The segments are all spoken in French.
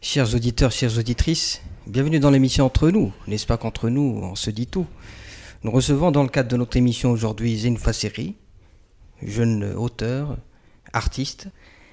Chers auditeurs, chères auditrices, bienvenue dans l'émission Entre nous. N'est-ce pas qu'entre nous, on se dit tout. Nous recevons dans le cadre de notre émission aujourd'hui Zeyn Fasseri, jeune auteur, artiste,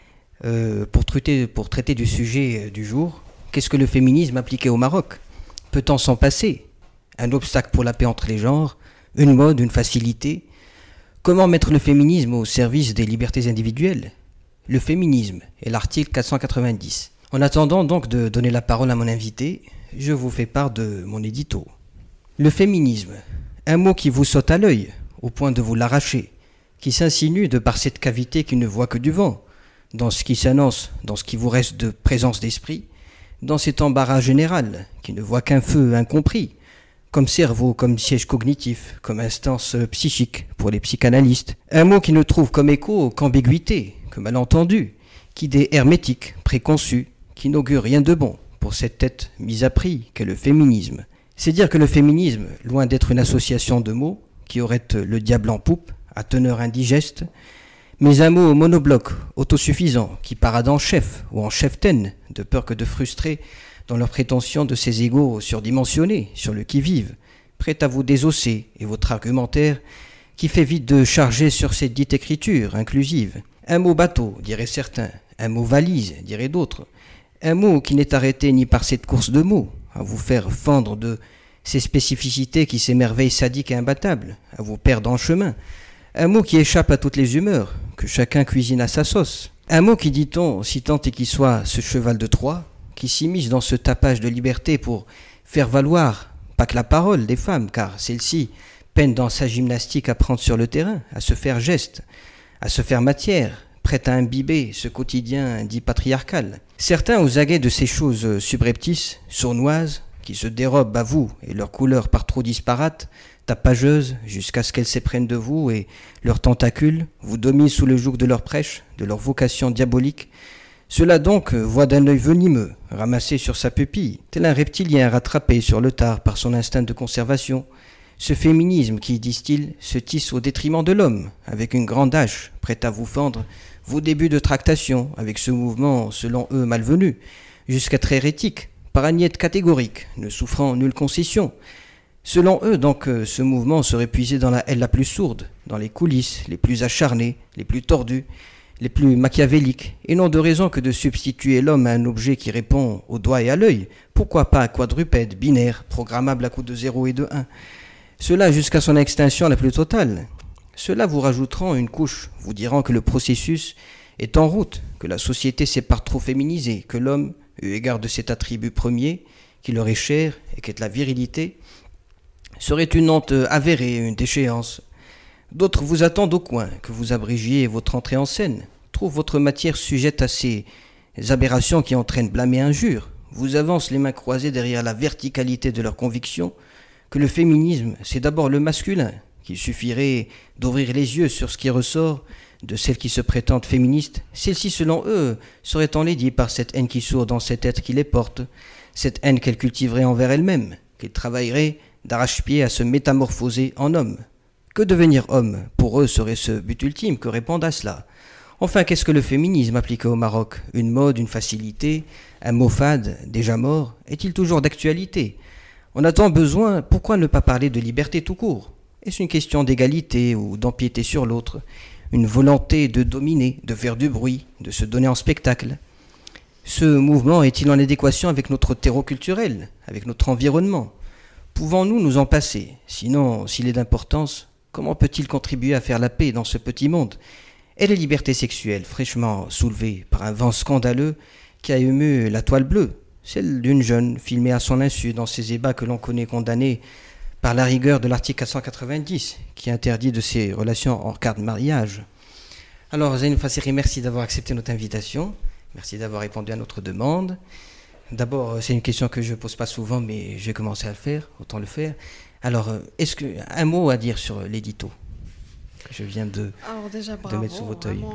pour traiter du sujet du jour. Qu'est-ce que le féminisme appliqué au Maroc? Peut-on s'en passer? Un obstacle pour la paix entre les genres? Une mode, une facilité? Comment mettre le féminisme au service des libertés individuelles? Le féminisme est l'article 490. En attendant donc de donner la parole à mon invité, je vous fais part de mon édito. Le féminisme, un mot qui vous saute à l'œil, au point de vous l'arracher, qui s'insinue de par cette cavité qui ne voit que du vent, dans ce qui s'annonce, dans ce qui vous reste de présence d'esprit, dans cet embarras général, qui ne voit qu'un feu incompris, comme cerveau, comme siège cognitif, comme instance psychique pour les psychanalystes. Un mot qui ne trouve comme écho qu'ambiguïté, que malentendu, qu'idée hermétique, préconçue, qui n'augure rien de bon pour cette tête mise à prix qu'est le féminisme. C'est dire que le féminisme, loin d'être une association de mots qui aurait le diable en poupe, à teneur indigeste, mais un mot monobloc, autosuffisant, qui parade en chef ou en cheftaine, de peur que de frustrer dans leurs prétentions de ces égos surdimensionnés, sur le qui-vive, prêts à vous désosser et votre argumentaire qui fait vite de charger sur cette dite écriture inclusive. Un mot bateau, diraient certains, un mot valise, diraient d'autres, un mot qui n'est arrêté ni par cette course de mots, à vous faire fendre de ces spécificités qui s'émerveillent sadiques et imbattables, à vous perdre en chemin, un mot qui échappe à toutes les humeurs, que chacun cuisine à sa sauce, un mot qui, dit-on, si tant est qu'il soit ce cheval de Troie, qui s'immisce dans ce tapage de liberté pour faire valoir, pas que la parole des femmes, car celle-ci peine dans sa gymnastique à prendre sur le terrain, à se faire geste, à se faire matière, prête à imbiber ce quotidien dit patriarcal. Certains, aux aguets de ces choses subreptices, sournoises, qui se dérobent à vous et leurs couleurs par trop disparates, tapageuses, jusqu'à ce qu'elles s'éprennent de vous et leurs tentacules vous dominent sous le joug de leur prêche, de leur vocation diabolique. Cela donc voit d'un œil venimeux, ramassé sur sa pupille, tel un reptilien rattrapé sur le tard par son instinct de conservation. Ce féminisme qui, disent-ils, se tisse au détriment de l'homme, avec une grande hache, prête à vous fendre vos débuts de tractation, avec ce mouvement, selon eux, malvenu, jusqu'à très hérétique, par agnette catégorique, ne souffrant nulle concession. Selon eux, donc, ce mouvement serait puisé dans la haine la plus sourde, dans les coulisses les plus acharnées, les plus tordues, les plus machiavéliques, et non de raison que de substituer l'homme à un objet qui répond au doigt et à l'œil, pourquoi pas quadrupède, binaire, programmable à coups de 0 et de 1. Cela jusqu'à son extinction la plus totale. Cela vous rajouteront une couche, vous diront que le processus est en route, que la société s'est par trop féminisée, que l'homme, eu égard de cet attribut premier, qui leur est cher et qui est la virilité, serait une honte avérée, une déchéance. D'autres vous attendent au coin, que vous abrégiez votre entrée en scène, trouvent votre matière sujette à ces aberrations qui entraînent blâme et injure, vous avancent les mains croisées derrière la verticalité de leurs convictions, que le féminisme, c'est d'abord le masculin, qu'il suffirait d'ouvrir les yeux sur ce qui ressort de celles qui se prétendent féministes. Celles-ci, selon eux, seraient enlaidies par cette haine qui sourd dans cet être qui les porte, cette haine qu'elles cultiveraient envers elles-mêmes, qu'elles travailleraient d'arrache-pied à se métamorphoser en homme. Que devenir homme, pour eux, serait ce but ultime, que répondent à cela. Enfin, qu'est-ce que le féminisme appliqué au Maroc? Une mode, une facilité, un mot fade, déjà mort? Est-il toujours d'actualité? On a tant besoin, pourquoi ne pas parler de liberté tout court? Est-ce une question d'égalité ou d'empiéter sur l'autre? Une volonté de dominer, de faire du bruit, de se donner en spectacle? Ce mouvement est-il en adéquation avec notre terreau culturel, avec notre environnement? Pouvons-nous nous en passer? Sinon, s'il est d'importance, comment peut-il contribuer à faire la paix dans ce petit monde? Et les libertés sexuelles, fraîchement soulevées par un vent scandaleux qui a ému la toile bleue, celle d'une jeune filmée à son insu dans ces ébats que l'on connaît condamnés par la rigueur de l'article 490 qui interdit de ces relations en cas de mariage. Alors Zeyn Fasseri, merci d'avoir accepté notre invitation, merci d'avoir répondu à notre demande. D'abord, c'est une question que je ne pose pas souvent, mais j'ai commencé à le faire, autant le faire. Alors, est-ce que un mot à dire sur l'édito que je viens de mettre sous votre œil?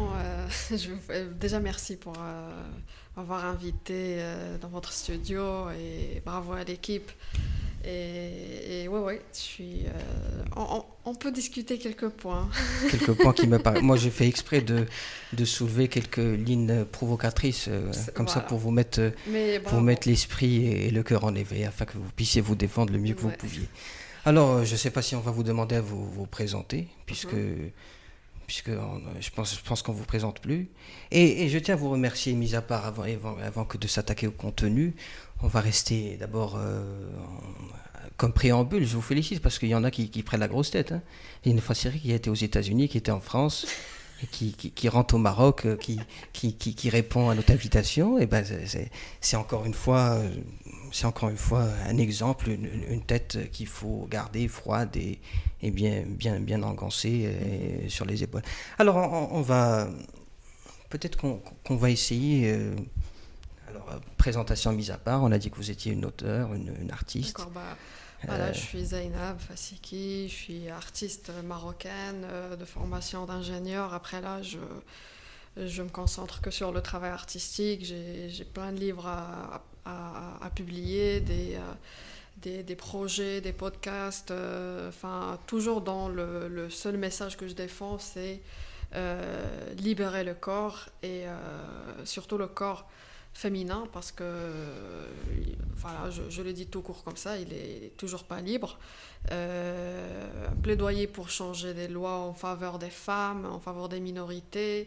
Déjà, merci pour m'avoir invité dans votre studio et bravo à l'équipe. Et ouais, je suis. On peut discuter quelques points. Quelques points qui me paraissent. Moi, j'ai fait exprès de soulever quelques lignes provocatrices, comme ça, Voilà. pour Mais vous bravo. mettre l'esprit et le cœur en éveil, afin que vous puissiez vous défendre le mieux que vous Ouais. pouviez. Alors, je ne sais pas si on va vous demander à vous présenter, Mhm. puisque je pense qu'on ne vous présente plus. Et je tiens à vous remercier, mis à part avant que de s'attaquer au contenu. On va rester d'abord comme préambule. Je vous félicite parce qu'il y en a qui prennent la grosse tête. Hein. Il y a une Fassiri qui a été aux États-Unis, qui était en France, et qui rentre au Maroc, qui répond à notre invitation. Et ben, c'est encore une fois. C'est encore une fois un exemple, une tête qu'il faut garder froide et bien engoncée sur les épaules. Alors, on va peut-être qu'on va essayer. Alors, présentation mise à part, on a dit que vous étiez une auteure, une artiste. D'accord, voilà, je suis Zainab Fassiki, je suis artiste marocaine de formation d'ingénieur. Après là, je me concentre que sur le travail artistique. J'ai plein de livres à publier, des projets, des podcasts. Enfin, toujours dans le seul message que je défends, c'est libérer le corps et surtout le corps féminin parce que voilà, je le dis tout court comme ça, il est toujours pas libre. Un plaidoyer pour changer des lois en faveur des femmes, en faveur des minorités.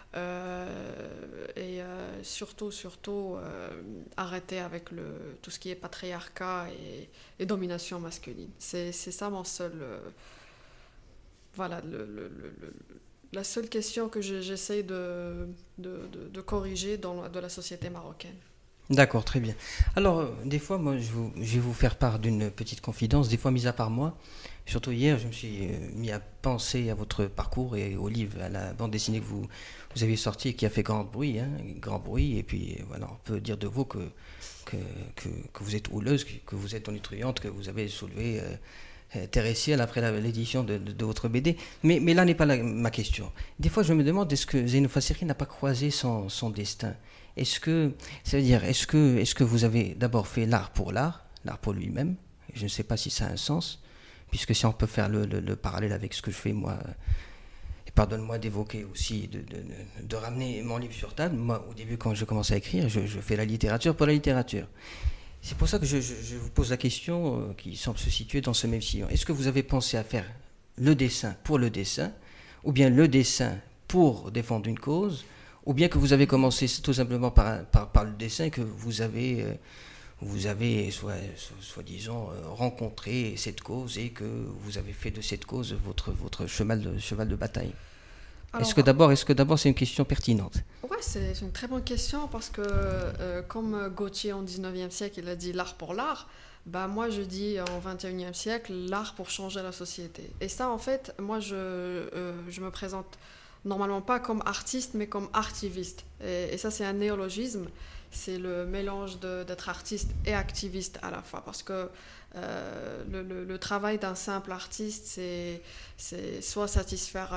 Surtout arrêter avec tout ce qui est patriarcat et domination masculine. C'est ça mon seul. Voilà, la seule question que j'essaie de corriger de la société marocaine. D'accord, très bien. Alors, des fois, moi, je vais vous faire part d'une petite confidence. Des fois, mis à part moi, surtout hier, je me suis mis à penser à votre parcours et au livre, à la bande dessinée que vous avez sortie et qui a fait grand bruit, hein, grand bruit. Et puis, voilà, on peut dire de vous que, que vous êtes houleuse, que vous êtes tonitruante, que vous avez soulevé Terre et ciel après l'édition de votre BD. Mais là n'est pas ma question. Des fois, je me demande, est-ce que Zeynou Fassiri n'a pas croisé son destin? Est-ce que vous avez d'abord fait l'art pour lui-même? Je ne sais pas si ça a un sens, puisque si on peut faire le parallèle avec ce que je fais moi, et pardonne-moi d'évoquer aussi, de ramener mon livre sur table. Moi, au début, quand je commence à écrire, je fais la littérature pour la littérature. C'est pour ça que je vous pose la question qui semble se situer dans ce même sillon. Est-ce que vous avez pensé à faire le dessin pour le dessin, ou bien le dessin pour défendre une cause, ou bien que vous avez commencé tout simplement par le dessin et que vous avez soi-disant rencontré cette cause et que vous avez fait de cette cause votre cheval de bataille? Alors, Est-ce que d'abord c'est une question pertinente? ouais, c'est une très bonne question parce que, comme Gautier en 19e siècle, il a dit l'art pour l'art, bah moi je dis en 21e siècle l'art pour changer la société. Et ça, en fait, moi je me présente normalement pas comme artiste mais comme artiviste. Et ça, c'est un néologisme. C'est le mélange d'être artiste et activiste à la fois parce que le travail d'un simple artiste, c'est soit satisfaire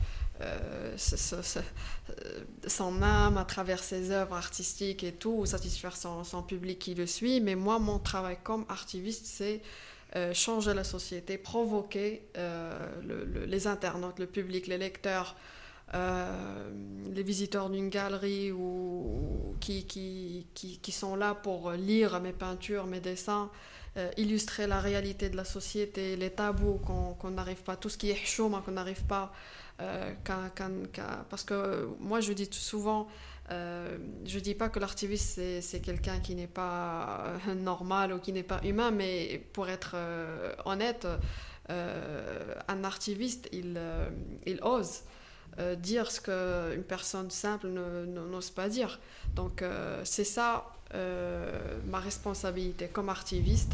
son âme à travers ses œuvres artistiques et tout, ou satisfaire son public qui le suit. Mais moi, mon travail comme artiviste, c'est changer la société, provoquer les internautes, le public, les lecteurs, les visiteurs d'une galerie ou qui sont là pour lire mes peintures, mes dessins, illustrer la réalité de la société, les tabous qu'on n'arrive pas, tout ce qui est choum qu'on n'arrive pas. Parce que moi je dis souvent, je dis pas que l'artiviste c'est quelqu'un qui n'est pas normal ou qui n'est pas humain, mais pour être honnête, un artiviste il ose dire ce qu'une personne simple n'ose pas dire. Donc c'est ça ma responsabilité comme artiviste.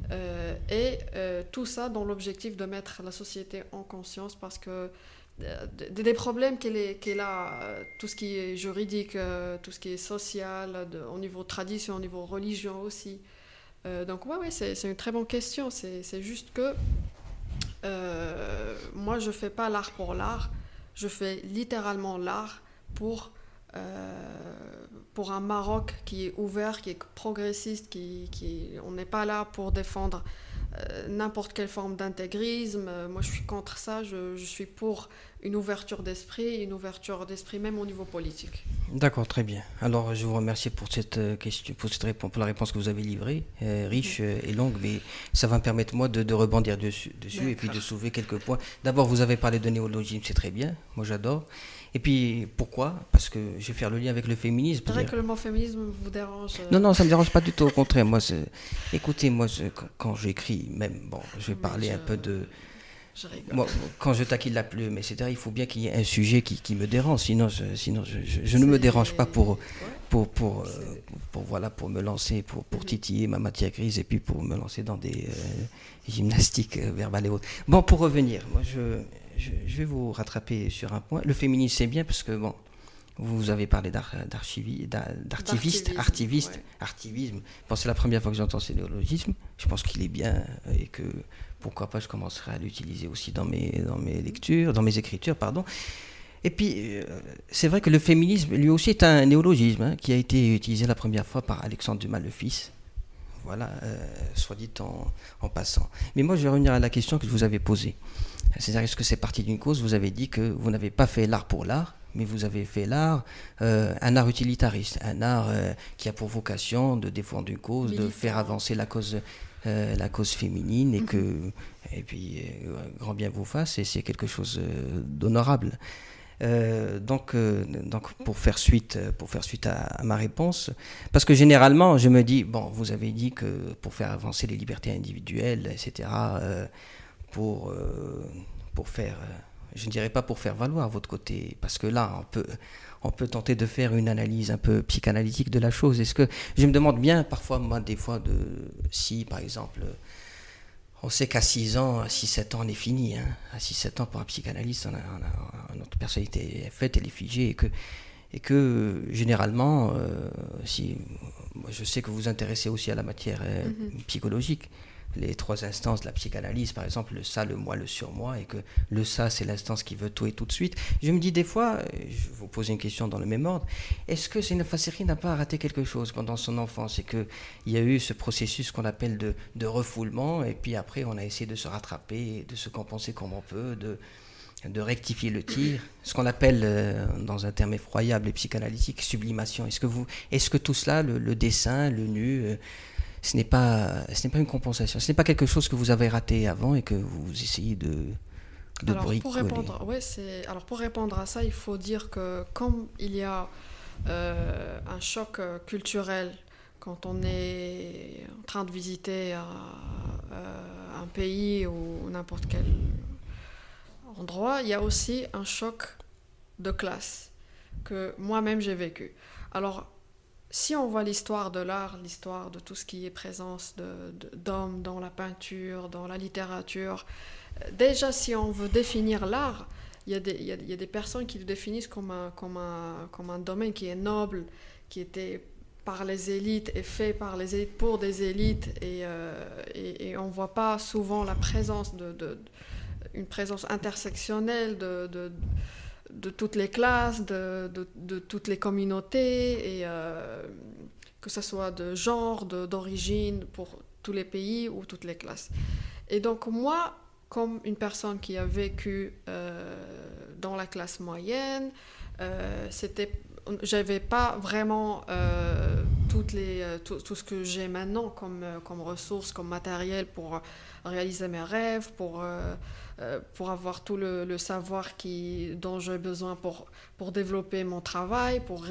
Tout ça dans l'objectif de mettre la société en conscience parce que des problèmes qu'elle a, tout ce qui est juridique, tout ce qui est social, au niveau tradition, au niveau religion aussi. Donc ouais, c'est une très bonne question. C'est juste que moi, je fais pas l'art pour l'art. Je fais littéralement l'art pour pour un Maroc qui est ouvert, qui est progressiste, on n'est pas là pour défendre n'importe quelle forme d'intégrisme. Moi, je suis contre ça. Je suis pour une ouverture d'esprit même au niveau politique. D'accord, très bien. Alors, je vous remercie pour cette question, pour la réponse que vous avez livrée, riche et longue, mais ça va me permettre, moi, de rebondir dessus et puis de soulever quelques points. D'abord, vous avez parlé de néologisme, c'est très bien. Moi, j'adore. Et puis, pourquoi ? Parce que je vais faire le lien avec le féminisme. C'est vrai que le mot féminisme vous dérange. Non, ça ne me dérange pas du tout, au contraire. Écoutez, quand j'écris, même, je vais parler un peu de... Moi, quand je taquine la plume, etc., il faut bien qu'il y ait un sujet qui me dérange. Sinon, je ne me dérange pas pour me lancer, pour titiller ma matière grise et puis pour me lancer dans des gymnastiques verbales et autres. Bon, pour revenir, moi, je vais vous rattraper sur un point. Le féminisme, c'est bien parce que, vous avez parlé artivisme. Bon, c'est la première fois que j'entends ce néologisme. Je pense qu'il est bien et que, pourquoi pas, je commencerai à l'utiliser aussi dans mes écritures, pardon. Et puis, c'est vrai que le féminisme, lui aussi, est un néologisme qui a été utilisé la première fois par Alexandre Dumas le fils. Voilà, soit dit en passant. Mais moi, je vais revenir à la question que je vous avais posée. C'est-à-dire, est-ce que c'est parti d'une cause ? Vous avez dit que vous n'avez pas fait l'art pour l'art, mais vous avez fait l'art, un art utilitariste, un art qui a pour vocation de défendre une cause, de faire avancer la cause féminine, et puis grand bien vous fasse, et c'est quelque chose d'honorable. Donc, pour faire suite à ma réponse, parce que généralement, je me dis, vous avez dit que pour faire avancer les libertés individuelles, etc., pour faire, je ne dirais pas pour faire valoir votre côté, parce que là, on peut tenter de faire une analyse un peu psychanalytique de la chose. Est-ce que je me demande bien parfois, si par exemple, on sait qu'à 6 ans, à 6-7 ans, on est fini. À 6-7 ans, pour un psychanalyste, notre personnalité est faite, elle est figée, et que généralement, je sais que vous vous intéressez aussi à la matière psychologique. Les 3 instances de la psychanalyse, par exemple, le ça, le moi, le surmoi, et que le ça, c'est l'instance qui veut tout et tout de suite. Je me dis des fois, je vais vous poser une question dans le même ordre, est-ce que Zeina Fasseri n'a pas raté quelque chose pendant son enfance, et qu'il y a eu ce processus qu'on appelle de refoulement, et puis après on a essayé de se rattraper, de se compenser comme on peut, de rectifier le tir, ce qu'on appelle, dans un terme effroyable et psychanalytique, sublimation. Est-ce que tout cela, le dessin, le nu, ce n'est pas une compensation, ce n'est pas quelque chose que vous avez raté avant et que vous essayez de bricoler. Pour répondre à ça, il faut dire que comme il y a un choc culturel quand on est en train de visiter un pays ou n'importe quel endroit, il y a aussi un choc de classe que moi-même j'ai vécu. Alors, si on voit l'histoire de l'art, l'histoire de tout ce qui est présence d'hommes dans la peinture, dans la littérature, déjà si on veut définir l'art, il y a des personnes qui le définissent comme un domaine qui est noble, qui était par les élites et fait par les élites pour des élites, et on ne voit pas souvent la présence une présence intersectionnelle de toutes les classes, de toutes les communautés, et que ce soit de genre, d'origine, pour tous les pays ou toutes les classes. Et donc moi, comme une personne qui a vécu dans la classe moyenne, j'avais pas vraiment tout ce que j'ai maintenant comme ressources, comme matériel pour réaliser mes rêves, pour avoir tout le savoir dont j'ai besoin pour développer mon travail, pour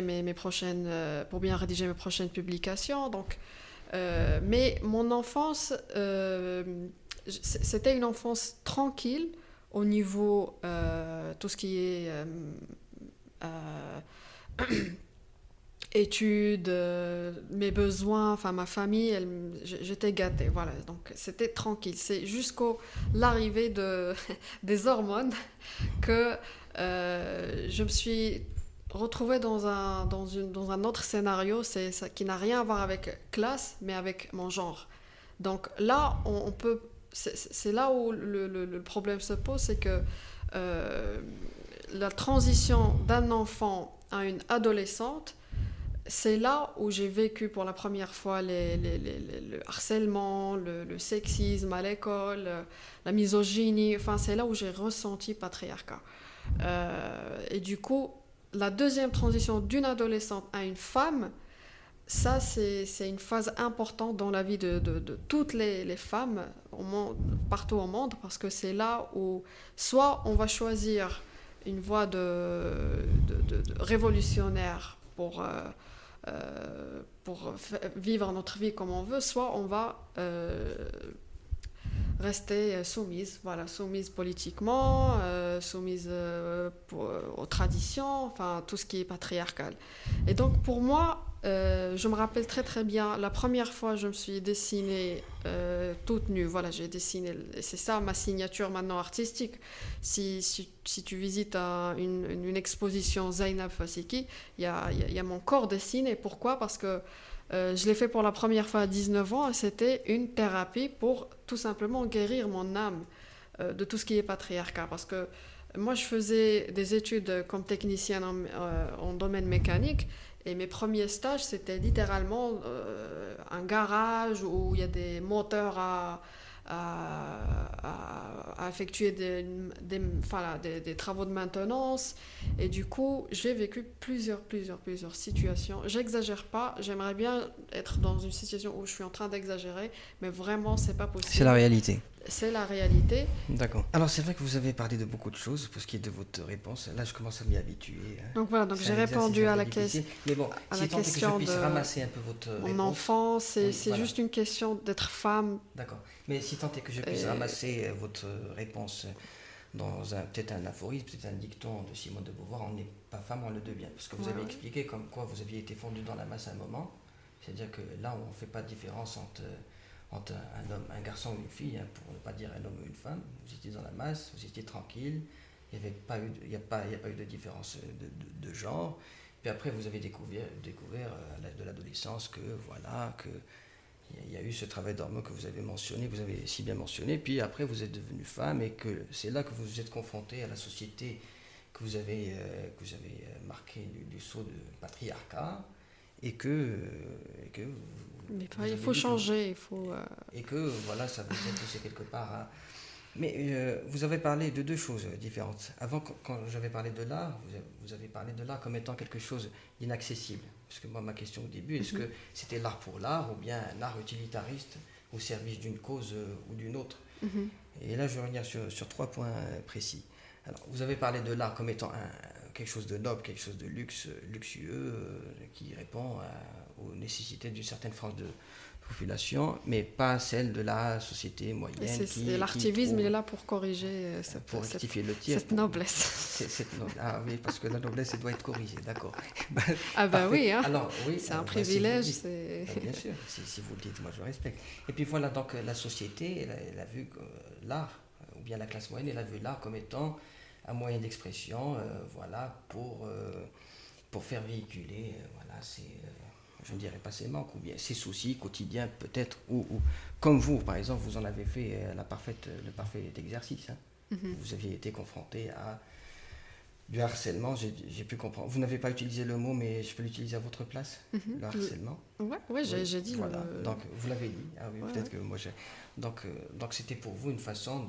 bien rédiger mes prochaines publications. Donc, mais mon enfance, c'était une enfance tranquille au niveau tout ce qui est études, mes besoins, enfin ma famille, j'étais gâtée, voilà, donc c'était tranquille. C'est jusqu'à l'arrivée des hormones que je me suis retrouvée dans un autre scénario, qui n'a rien à voir avec classe, mais avec mon genre. Donc là, c'est là où le problème se pose, c'est que la transition d'un enfant à une adolescente, c'est là où j'ai vécu pour la première fois le harcèlement, le sexisme à l'école, la misogynie. Enfin, c'est là où j'ai ressenti patriarcat. Et du coup, la deuxième transition d'une adolescente à une femme, ça, c'est une phase importante dans la vie de toutes les femmes partout au monde, parce que c'est là où soit on va choisir une voie de révolutionnaire pour vivre notre vie comme on veut, soit on va rester soumise, voilà, soumise politiquement, soumise aux traditions, enfin tout ce qui est patriarcal. Et donc pour moi, je me rappelle très très bien, la première fois je me suis dessinée toute nue, voilà, j'ai dessiné, c'est ça ma signature maintenant artistique. Si tu visites une exposition Zainab Fassiki, il y a mon corps dessiné. Pourquoi ? Parce que je l'ai fait pour la première fois à 19 ans et c'était une thérapie pour tout simplement guérir mon âme de tout ce qui est patriarcat. Parce que moi, je faisais des études comme technicienne en domaine mécanique et mes premiers stages, c'était littéralement un garage où il y a des moteurs à effectuer des travaux de maintenance. Et du coup, j'ai vécu plusieurs situations. J'exagère pas, j'aimerais bien être dans une situation où je suis en train d'exagérer, mais vraiment, c'est pas possible. C'est la réalité. C'est la réalité. D'accord. Alors, c'est vrai que vous avez parlé de beaucoup de choses pour ce qui est de votre réponse. Là, je commence à m'y habituer. Donc voilà, donc j'ai répondu à la question. Mais bon, si tant est que je puisse ramasser un peu votre réponse. Mon enfant, c'est juste une question d'être femme. D'accord. Mais si tant est que je puisse ramasser votre réponse dans peut-être un aphorisme, peut-être un dicton de Simone de Beauvoir, on n'est pas femme, on le devient. Parce que vous avez expliqué comme quoi vous aviez été fondu dans la masse à un moment. C'est-à-dire que là, on ne fait pas de différence entre un homme, un garçon ou une fille, hein, pour ne pas dire un homme ou une femme. Vous étiez dans la masse, vous étiez tranquille, il n'y a pas eu de différence de genre. Puis après, vous avez découvert à l'âge de l'adolescence que il y a eu ce travail d'hormones que vous avez mentionné, que vous avez si bien mentionné. Puis après, vous êtes devenue femme et que c'est là que vous vous êtes confronté à la société que vous avez marqué du sceau de patriarcat. Et que mais il faut changer, il faut... Et que, voilà, ça vous a poussé quelque part à... Mais vous avez parlé de deux choses différentes. Avant, quand j'avais parlé de l'art, vous avez parlé de l'art comme étant quelque chose d'inaccessible. Parce que moi, ma question au début, est-ce que c'était l'art pour l'art ou bien un art utilitariste au service d'une cause ou d'une autre ? Et là, je vais revenir sur 3 points précis. Alors, vous avez parlé de l'art comme étant quelque chose de noble, quelque chose de luxueux, qui répond aux nécessités d'une certaine frange de population, mais pas celle de la société moyenne. L'artivisme, il est là pour corriger cette noblesse. Ah oui, parce que la noblesse, elle doit être corrigée, d'accord. Ah ben oui, hein. Alors, oui, c'est un privilège. Bien sûr, si vous le dites, moi je respecte. Et puis voilà, donc la société, elle a vu l'art, ou bien la classe moyenne, elle a vu l'art comme étant un moyen d'expression, pour faire véhiculer, je ne dirais pas ses manques, ou bien ses soucis quotidiens peut-être, ou comme vous, par exemple, vous en avez fait le parfait exercice. Hein. Vous aviez été confronté à du harcèlement, j'ai pu comprendre. Vous n'avez pas utilisé le mot, mais je peux l'utiliser à votre place, le harcèlement. Oui, j'ai dit. Voilà. Donc, vous l'avez dit. Ah oui, peut-être que moi j'ai... Donc, c'était pour vous une façon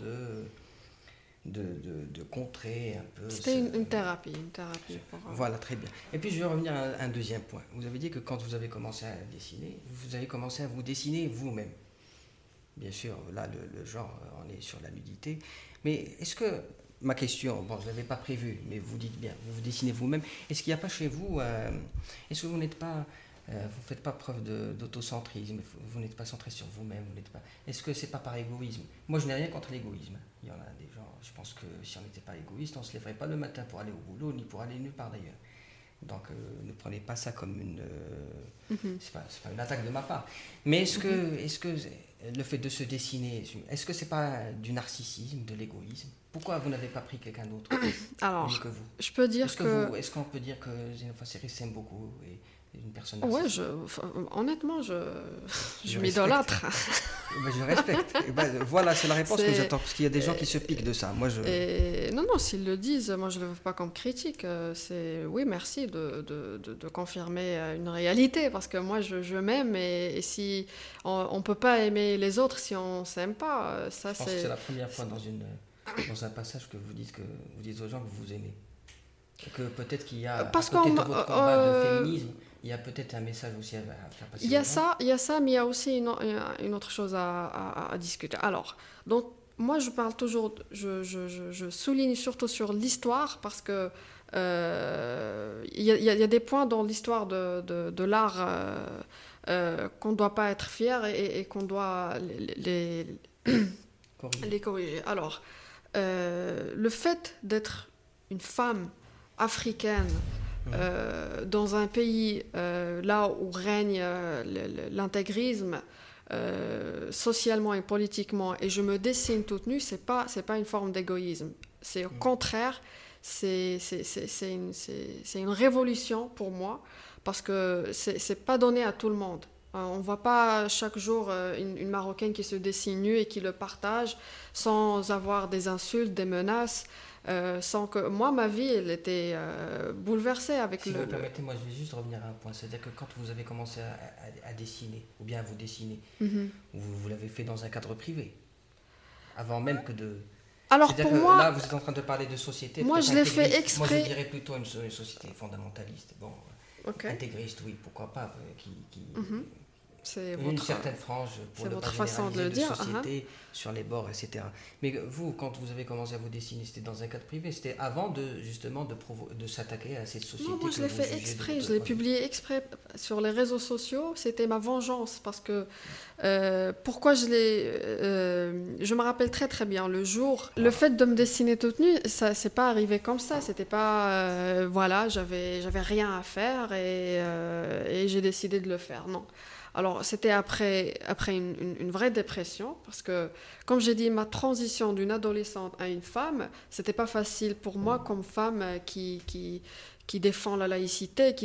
de contrer un peu... C'était une thérapie. Voilà, très bien. Et puis je vais revenir à un deuxième point. Vous avez dit que quand vous avez commencé à dessiner, vous avez commencé à vous dessiner vous-même. Bien sûr, là, le genre, on est sur la nudité. Mais est-ce que... Ma question, bon, je ne l'avais pas prévue, mais vous dites bien, vous vous dessinez vous-même. Est-ce qu'il n'y a pas chez vous... est-ce que vous n'êtes pas... vous ne faites pas preuve d'autocentrisme, vous n'êtes pas centré sur vous-même, Est-ce que c'est pas par égoïsme ? Moi, je n'ai rien contre l'égoïsme. Il y en a des gens, je pense que si on n'était pas égoïste, on ne se lèverait pas le matin pour aller au boulot, ni pour aller nulle part d'ailleurs. Donc, ne prenez pas ça comme une... c'est pas une attaque de ma part. Mais est-ce que le fait de se dessiner, est-ce que c'est pas du narcissisme, de l'égoïsme ? Pourquoi vous n'avez pas pris quelqu'un d'autre Alors, que vous ? Je peux dire est-ce qu'on peut dire que Zénophore Séris s'aime beaucoup et une personne Ouais, narcissique? honnêtement, je Je m'idolâtre. Je respecte. Voilà, c'est la réponse que j'attends, parce qu'il y a des gens qui se piquent de ça. Non, s'ils le disent, moi je ne le veux pas comme critique. Oui, merci de confirmer une réalité, parce que moi je m'aime, et si on ne peut pas aimer les autres si on ne s'aime pas, ça Je pense que c'est c'est... la première fois dans un passage que vous dites aux gens que vous aimez. Et que peut-être qu'il y a, à Parce côté qu'on... de votre combat de féminisme, il y a peut-être un message aussi à faire passer Il y aux a gens. ça, il y a ça, mais il y a aussi une autre chose à discuter. Alors, donc, moi, je parle toujours, je souligne surtout sur l'histoire, parce que il y a des points dans l'histoire de l'art qu'on ne doit pas être fier, et qu'on doit Corriger. les corriger. Alors, le fait d'être une femme africaine dans un pays là où règne l'intégrisme socialement et politiquement, et je me dessine toute nue, c'est pas une forme d'égoïsme. C'est au contraire, c'est une révolution pour moi, parce que c'est pas donné à tout le monde. On ne voit pas chaque jour une Marocaine qui se dessine nue et qui le partage sans avoir des insultes, des menaces. Sans que... Moi, ma vie, elle était bouleversée avec Si vous me permettez, moi je vais juste revenir à un point. C'est-à-dire que quand vous avez commencé à dessiner, ou bien à vous dessiner, Mhm. vous l'avez fait dans un cadre privé, avant même que de... Alors C'est-à-dire pour que là, moi, vous êtes en train de parler de société moi peut-être je l'ai fait intégriste. Moi, je exprès. dirais plutôt une société fondamentaliste. Bon, Ok. intégriste, oui, pourquoi pas, Mhm. C'est une votre, certaine frange, pour c'est ne pas votre façon de généraliser, le de dire. société sur les bords, etc. Mais vous, quand vous avez commencé à vous dessiner, c'était dans un cadre privé, c'était avant justement de s'attaquer à cette société Non, moi que je l'ai vous fait jugez de exprès, votre je l'ai point de vue. publié exprès sur les réseaux sociaux. C'était ma vengeance, parce que pourquoi je me rappelle très très bien le jour. Le fait de me dessiner toute nue, ça c'est pas arrivé comme ça. C'était pas voilà, j'avais rien à faire, et j'ai décidé de le faire. Non. Alors c'était après une vraie dépression, parce que comme j'ai dit, ma transition d'une adolescente à une femme, c'était pas facile pour moi comme femme qui défend la laïcité,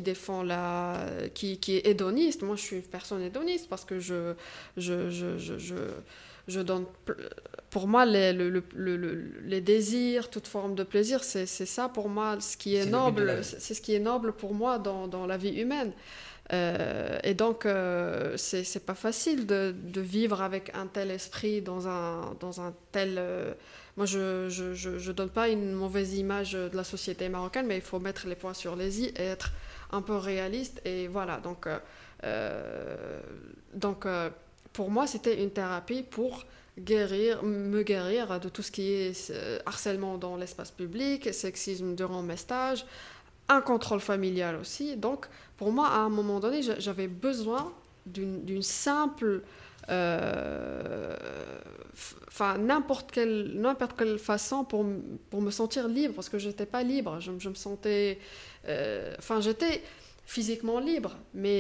qui est hédoniste. Moi, je suis une personne hédoniste, parce que je donne... Pour moi, les désirs, toute forme de plaisir, c'est ça pour moi, ce qui est C'est le but de la noble. vie. C'est ce qui est noble pour moi dans la vie humaine. Et donc, c'est pas facile de vivre avec un tel esprit dans un tel... moi, je donne pas une mauvaise image de la société marocaine, mais il faut mettre les points sur les i et être un peu réaliste. Et voilà, pour moi, c'était une thérapie pour me guérir de tout ce qui est harcèlement dans l'espace public, sexisme durant mes stages, un contrôle familial aussi. Donc, pour moi, à un moment donné, j'avais besoin d'une simple... Enfin, n'importe quelle façon pour me sentir libre, parce que je n'étais pas libre. Je me sentais... Enfin, j'étais physiquement libre,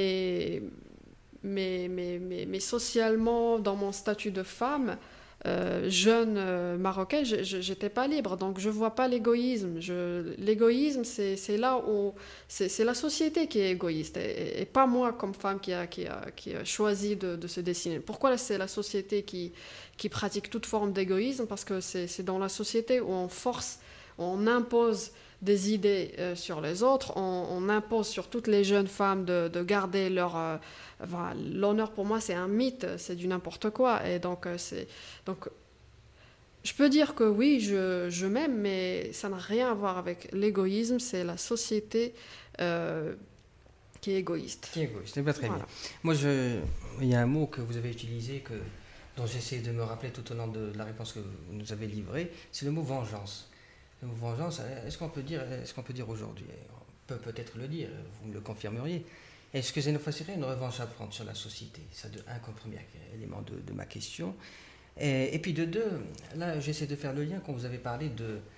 mais socialement, dans mon statut de femme, jeune marocaine, j'étais pas libre. Donc je vois pas l'égoïsme. L'égoïsme, c'est là où c'est la société qui est égoïste, et pas moi comme femme qui a choisi de se dessiner. Pourquoi c'est la société qui pratique toute forme d'égoïsme? Parce que c'est dans la société où on force, on impose des idées sur les autres, on impose sur toutes les jeunes femmes de garder leur... Voilà, l'honneur, pour moi, c'est un mythe, c'est du n'importe quoi. Et donc, donc je peux dire que oui, je m'aime, mais ça n'a rien à voir avec l'égoïsme. C'est la société qui est égoïste. Qui est égoïste, c'est pas très Voilà. bien. Moi, il y a un mot que vous avez utilisé, dont j'essaie de me rappeler tout au long de la réponse que vous nous avez livrée, c'est le mot vengeance. Le mot vengeance, est-ce qu'on peut dire aujourd'hui, on peut peut-être le dire, vous me le confirmeriez, est-ce que Xénophobie est une revanche à prendre sur la société? Ça, de un, comme premier élément de ma question. Et puis de deux, là, j'essaie de faire le lien quand vous avez parlé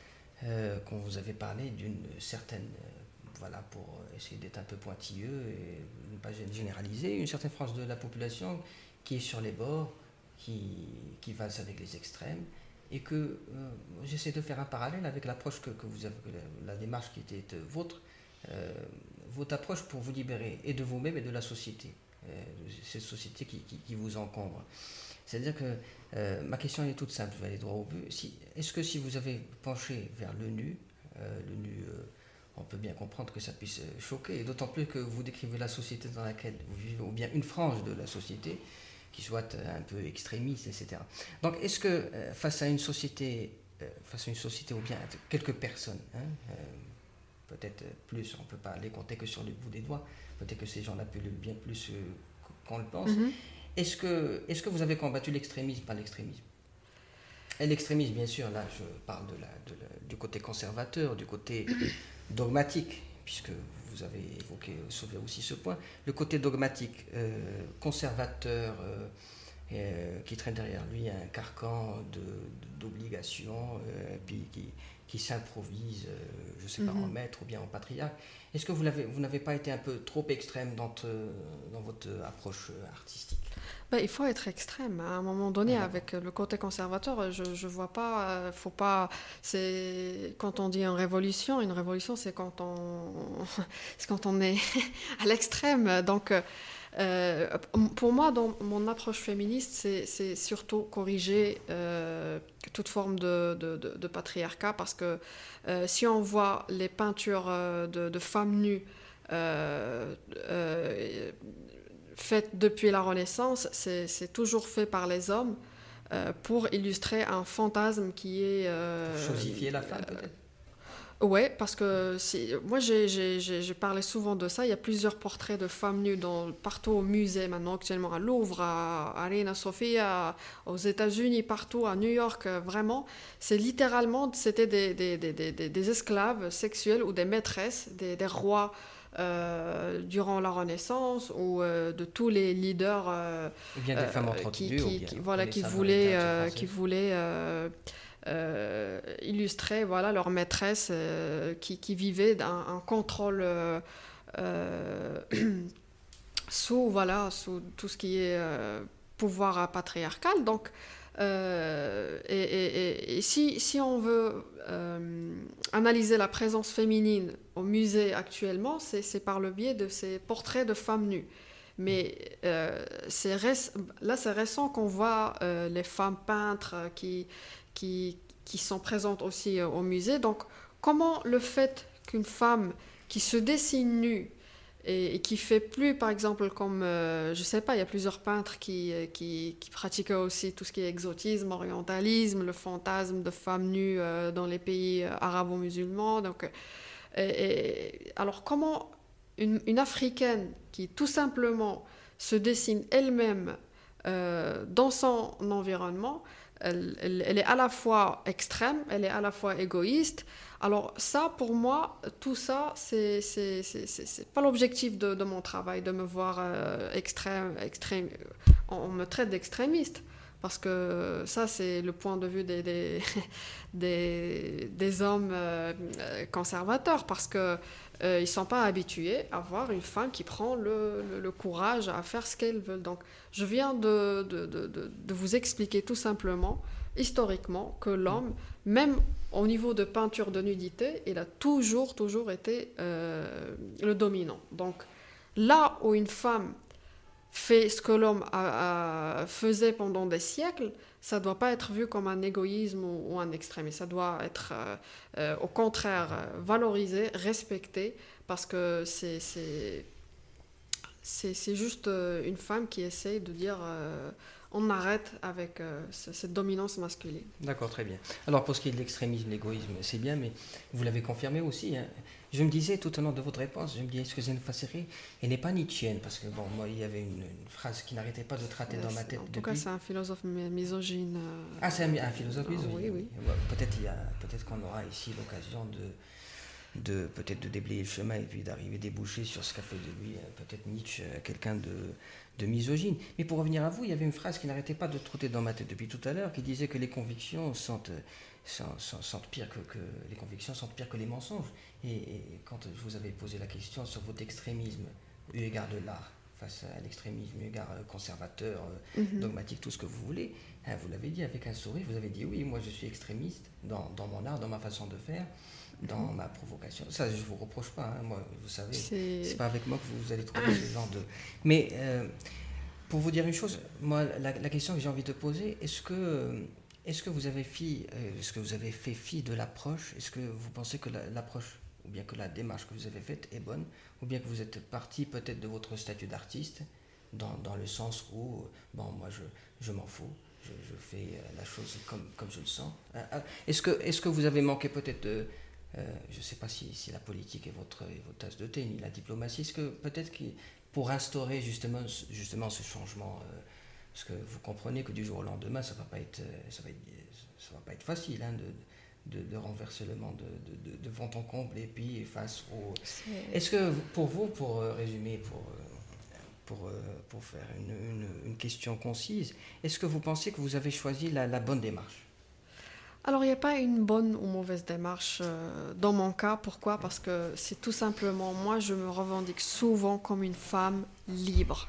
d'une certaine, voilà, pour essayer d'être un peu pointilleux et ne pas généraliser, une certaine frange de la population qui est sur les bords, qui valse avec les extrêmes, et que j'essaie de faire un parallèle avec l'approche que vous avez, la démarche qui était vôtre, votre approche pour vous libérer et de vous-même et de la société, cette société qui vous encombre. C'est-à-dire que ma question est toute simple, je vais aller droit au but. Est-ce que si vous avez penché vers le nu, on peut bien comprendre que ça puisse choquer, et d'autant plus que vous décrivez la société dans laquelle vous vivez, ou bien une frange de la société qui soit un peu extrémiste, etc. Donc, est-ce que face à une société ou bien à quelques personnes, peut-être plus, on ne peut pas les compter que sur le bout des doigts, peut-être que ces gens-là pullulent bien plus qu'on le pense, est-ce que vous avez combattu l'extrémisme par l'extrémisme? Et l'extrémisme, bien sûr, là je parle du côté conservateur, du côté dogmatique, puisque vous avez évoqué, soulevé aussi ce point, le côté dogmatique, conservateur, qui traîne derrière lui un carcan d'obligations, puis qui s'improvise, je ne sais pas, en maître ou bien en patriarche. Est-ce que vous n'avez pas été un peu trop extrême dans votre approche artistique? Il faut être extrême. À un moment donné, avec le côté conservateur, je vois pas. Faut pas. C'est quand on dit une révolution, c'est quand on est à l'extrême. Donc, pour moi, dans mon approche féministe, c'est surtout corriger toute forme de patriarcat, parce que si on voit les peintures de femmes nues faites depuis la Renaissance, c'est toujours fait par les hommes pour illustrer un fantasme qui est... chosifier la femme, peut-être. Oui, parce que moi j'ai parlé souvent de ça. Il y a plusieurs portraits de femmes nues partout au musée maintenant, actuellement à Louvre, à Reina Sofia, aux États-Unis, partout, à New York. Vraiment, c'est littéralement, c'était des esclaves sexuels ou des maîtresses, des rois durant la Renaissance, ou de tous les leaders bien des femmes qui voulaient illustrer leur maîtresse qui vivait un contrôle sous tout ce qui est pouvoir patriarcal. Donc et si on veut analyser la présence féminine au musée actuellement, c'est par le biais de ces portraits de femmes nues. Mais c'est récent qu'on voit les femmes peintres qui sont présentes aussi au musée. Donc, comment le fait qu'une femme qui se dessine nue et qui fait plus, par exemple, comme, je sais pas, il y a plusieurs peintres qui pratiquent aussi tout ce qui est exotisme, orientalisme, le fantasme de femmes nues dans les pays arabo-musulmans. Donc, alors, comment une Africaine qui, tout simplement, se dessine elle-même dans son environnement, elle est à la fois extrême, elle est à la fois égoïste. Alors ça, pour moi, tout ça, c'est pas l'objectif de mon travail, de me voir extrême. On me traite d'extrémiste, parce que ça, c'est le point de vue des hommes conservateurs, parce que ils sont pas habitués à voir une femme qui prend le courage à faire ce qu'elle veut. Donc, je viens de vous expliquer tout simplement, historiquement, que l'homme, même au niveau de peinture de nudité, il a toujours été le dominant. Donc, là où une femme fait ce que l'homme faisait pendant des siècles, ça ne doit pas être vu comme un égoïsme ou un extrémisme. Ça doit être au contraire valorisé, respecté, parce que c'est juste une femme qui essaye de dire on arrête avec cette dominance masculine. D'accord, très bien. Alors pour ce qui est de l'extrémisme, l'égoïsme, c'est bien, mais vous l'avez confirmé aussi. Hein. Je me disais tout au long de votre réponse, je me disais, est-ce que Zaina Fasseri, elle n'est pas nietzschéenne? Parce que bon, moi, il y avait une phrase qui n'arrêtait pas de traiter dans ma tête en depuis. tout cas, c'est un philosophe misogyne. Ah, c'est un philosophe misogyne. Oui. Peut-être qu'on aura ici l'occasion peut-être de déblayer le chemin et puis d'arriver déboucher sur ce qu'a fait de lui peut-être Nietzsche, quelqu'un de misogyne. Mais pour revenir à vous, il y avait une phrase qui n'arrêtait pas de trotter dans ma tête depuis tout à l'heure, qui disait que les convictions sont pires les convictions sont pires que les mensonges. Et quand je vous avais posé la question sur votre extrémisme eu égard de l'art face à l'extrémisme eu égard conservateur, dogmatique, tout ce que vous voulez, vous l'avez dit avec un sourire, vous avez dit oui, moi je suis extrémiste dans mon art, dans ma façon de faire. dans ma provocation. Ça, je ne vous reproche pas, hein. Moi, vous savez, c'est pas avec moi que vous allez trouver ce genre de... Mais pour vous dire une chose, moi, la question que j'ai envie de poser, est-ce que vous avez fait fi de l'approche? Est-ce que vous pensez que l'approche, ou bien que la démarche que vous avez faite est bonne, ou bien que vous êtes parti peut-être de votre statut d'artiste, dans le sens où, bon, moi, je m'en fous, je fais la chose comme je le sens. Est-ce que vous avez manqué peut-être de... je ne sais pas si la politique est votre tasse de thé, ni la diplomatie, est-ce que peut-être pour instaurer justement ce changement, parce que vous comprenez que du jour au lendemain, ça va pas être facile, hein, de renverser le monde de fond en comble et puis face au... Est-ce que pour vous, pour résumer, pour faire une question concise, est-ce que vous pensez que vous avez choisi la bonne démarche? Alors, il n'y a pas une bonne ou mauvaise démarche dans mon cas. Pourquoi? Parce que c'est tout simplement, moi, je me revendique souvent comme une femme libre.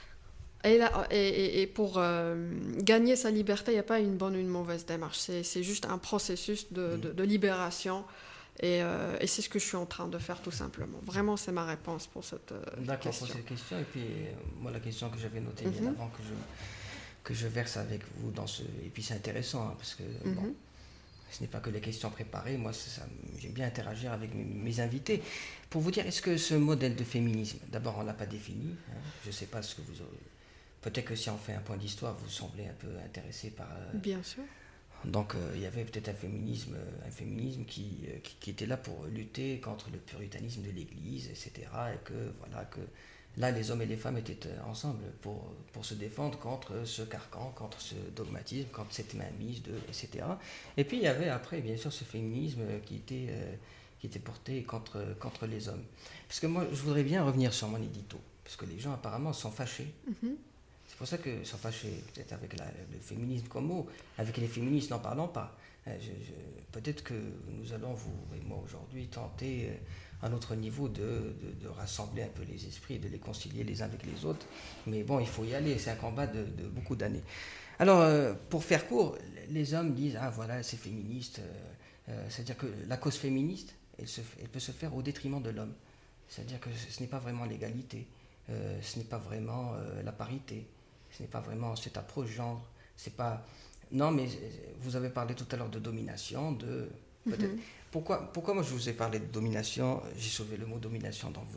Et pour gagner sa liberté, il n'y a pas une bonne ou une mauvaise démarche. C'est juste un processus de libération. Et c'est ce que je suis en train de faire, tout simplement. Vraiment, c'est ma réponse pour cette D'accord, question. pour cette question. Et puis, moi, la question que j'avais notée bien avant que je verse avec vous dans ce... Et puis, c'est intéressant, hein, parce que, bon, ce n'est pas que les questions préparées. Moi, j'aime bien interagir avec mes invités. Pour vous dire, est-ce que ce modèle de féminisme, d'abord, on ne l'a pas défini, hein, je ne sais pas ce que vous aurez... Peut-être que si on fait un point d'histoire, vous semblez un peu intéressé par... Bien sûr. Donc, il y avait peut-être un féminisme qui était là pour lutter contre le puritanisme de l'Église, etc. Et que, voilà, que là, les hommes et les femmes étaient ensemble pour se défendre contre ce carcan, contre ce dogmatisme, contre cette mainmise, etc. Et puis, il y avait après, bien sûr, ce féminisme qui était porté contre les hommes. Parce que moi, je voudrais bien revenir sur mon édito, parce que les gens, apparemment, sont fâchés. C'est pour ça qu'ils sont fâchés, peut-être avec le féminisme comme mot. Avec les féministes, n'en parlons pas. Peut-être que nous allons, vous et moi aujourd'hui, tenter à notre niveau de rassembler un peu les esprits, de les concilier les uns avec les autres. Mais bon, il faut y aller, c'est un combat de beaucoup d'années. Alors, pour faire court, les hommes disent « Ah voilà, c'est féministe ». C'est-à-dire que la cause féministe, elle peut se faire au détriment de l'homme. C'est-à-dire que ce n'est pas vraiment l'égalité, ce n'est pas vraiment la parité. Ce n'est pas vraiment cette approche genre. C'est pas... Non, mais vous avez parlé tout à l'heure de domination, peut-être... Pourquoi moi je vous ai parlé de domination? J'ai sauvé le mot domination dans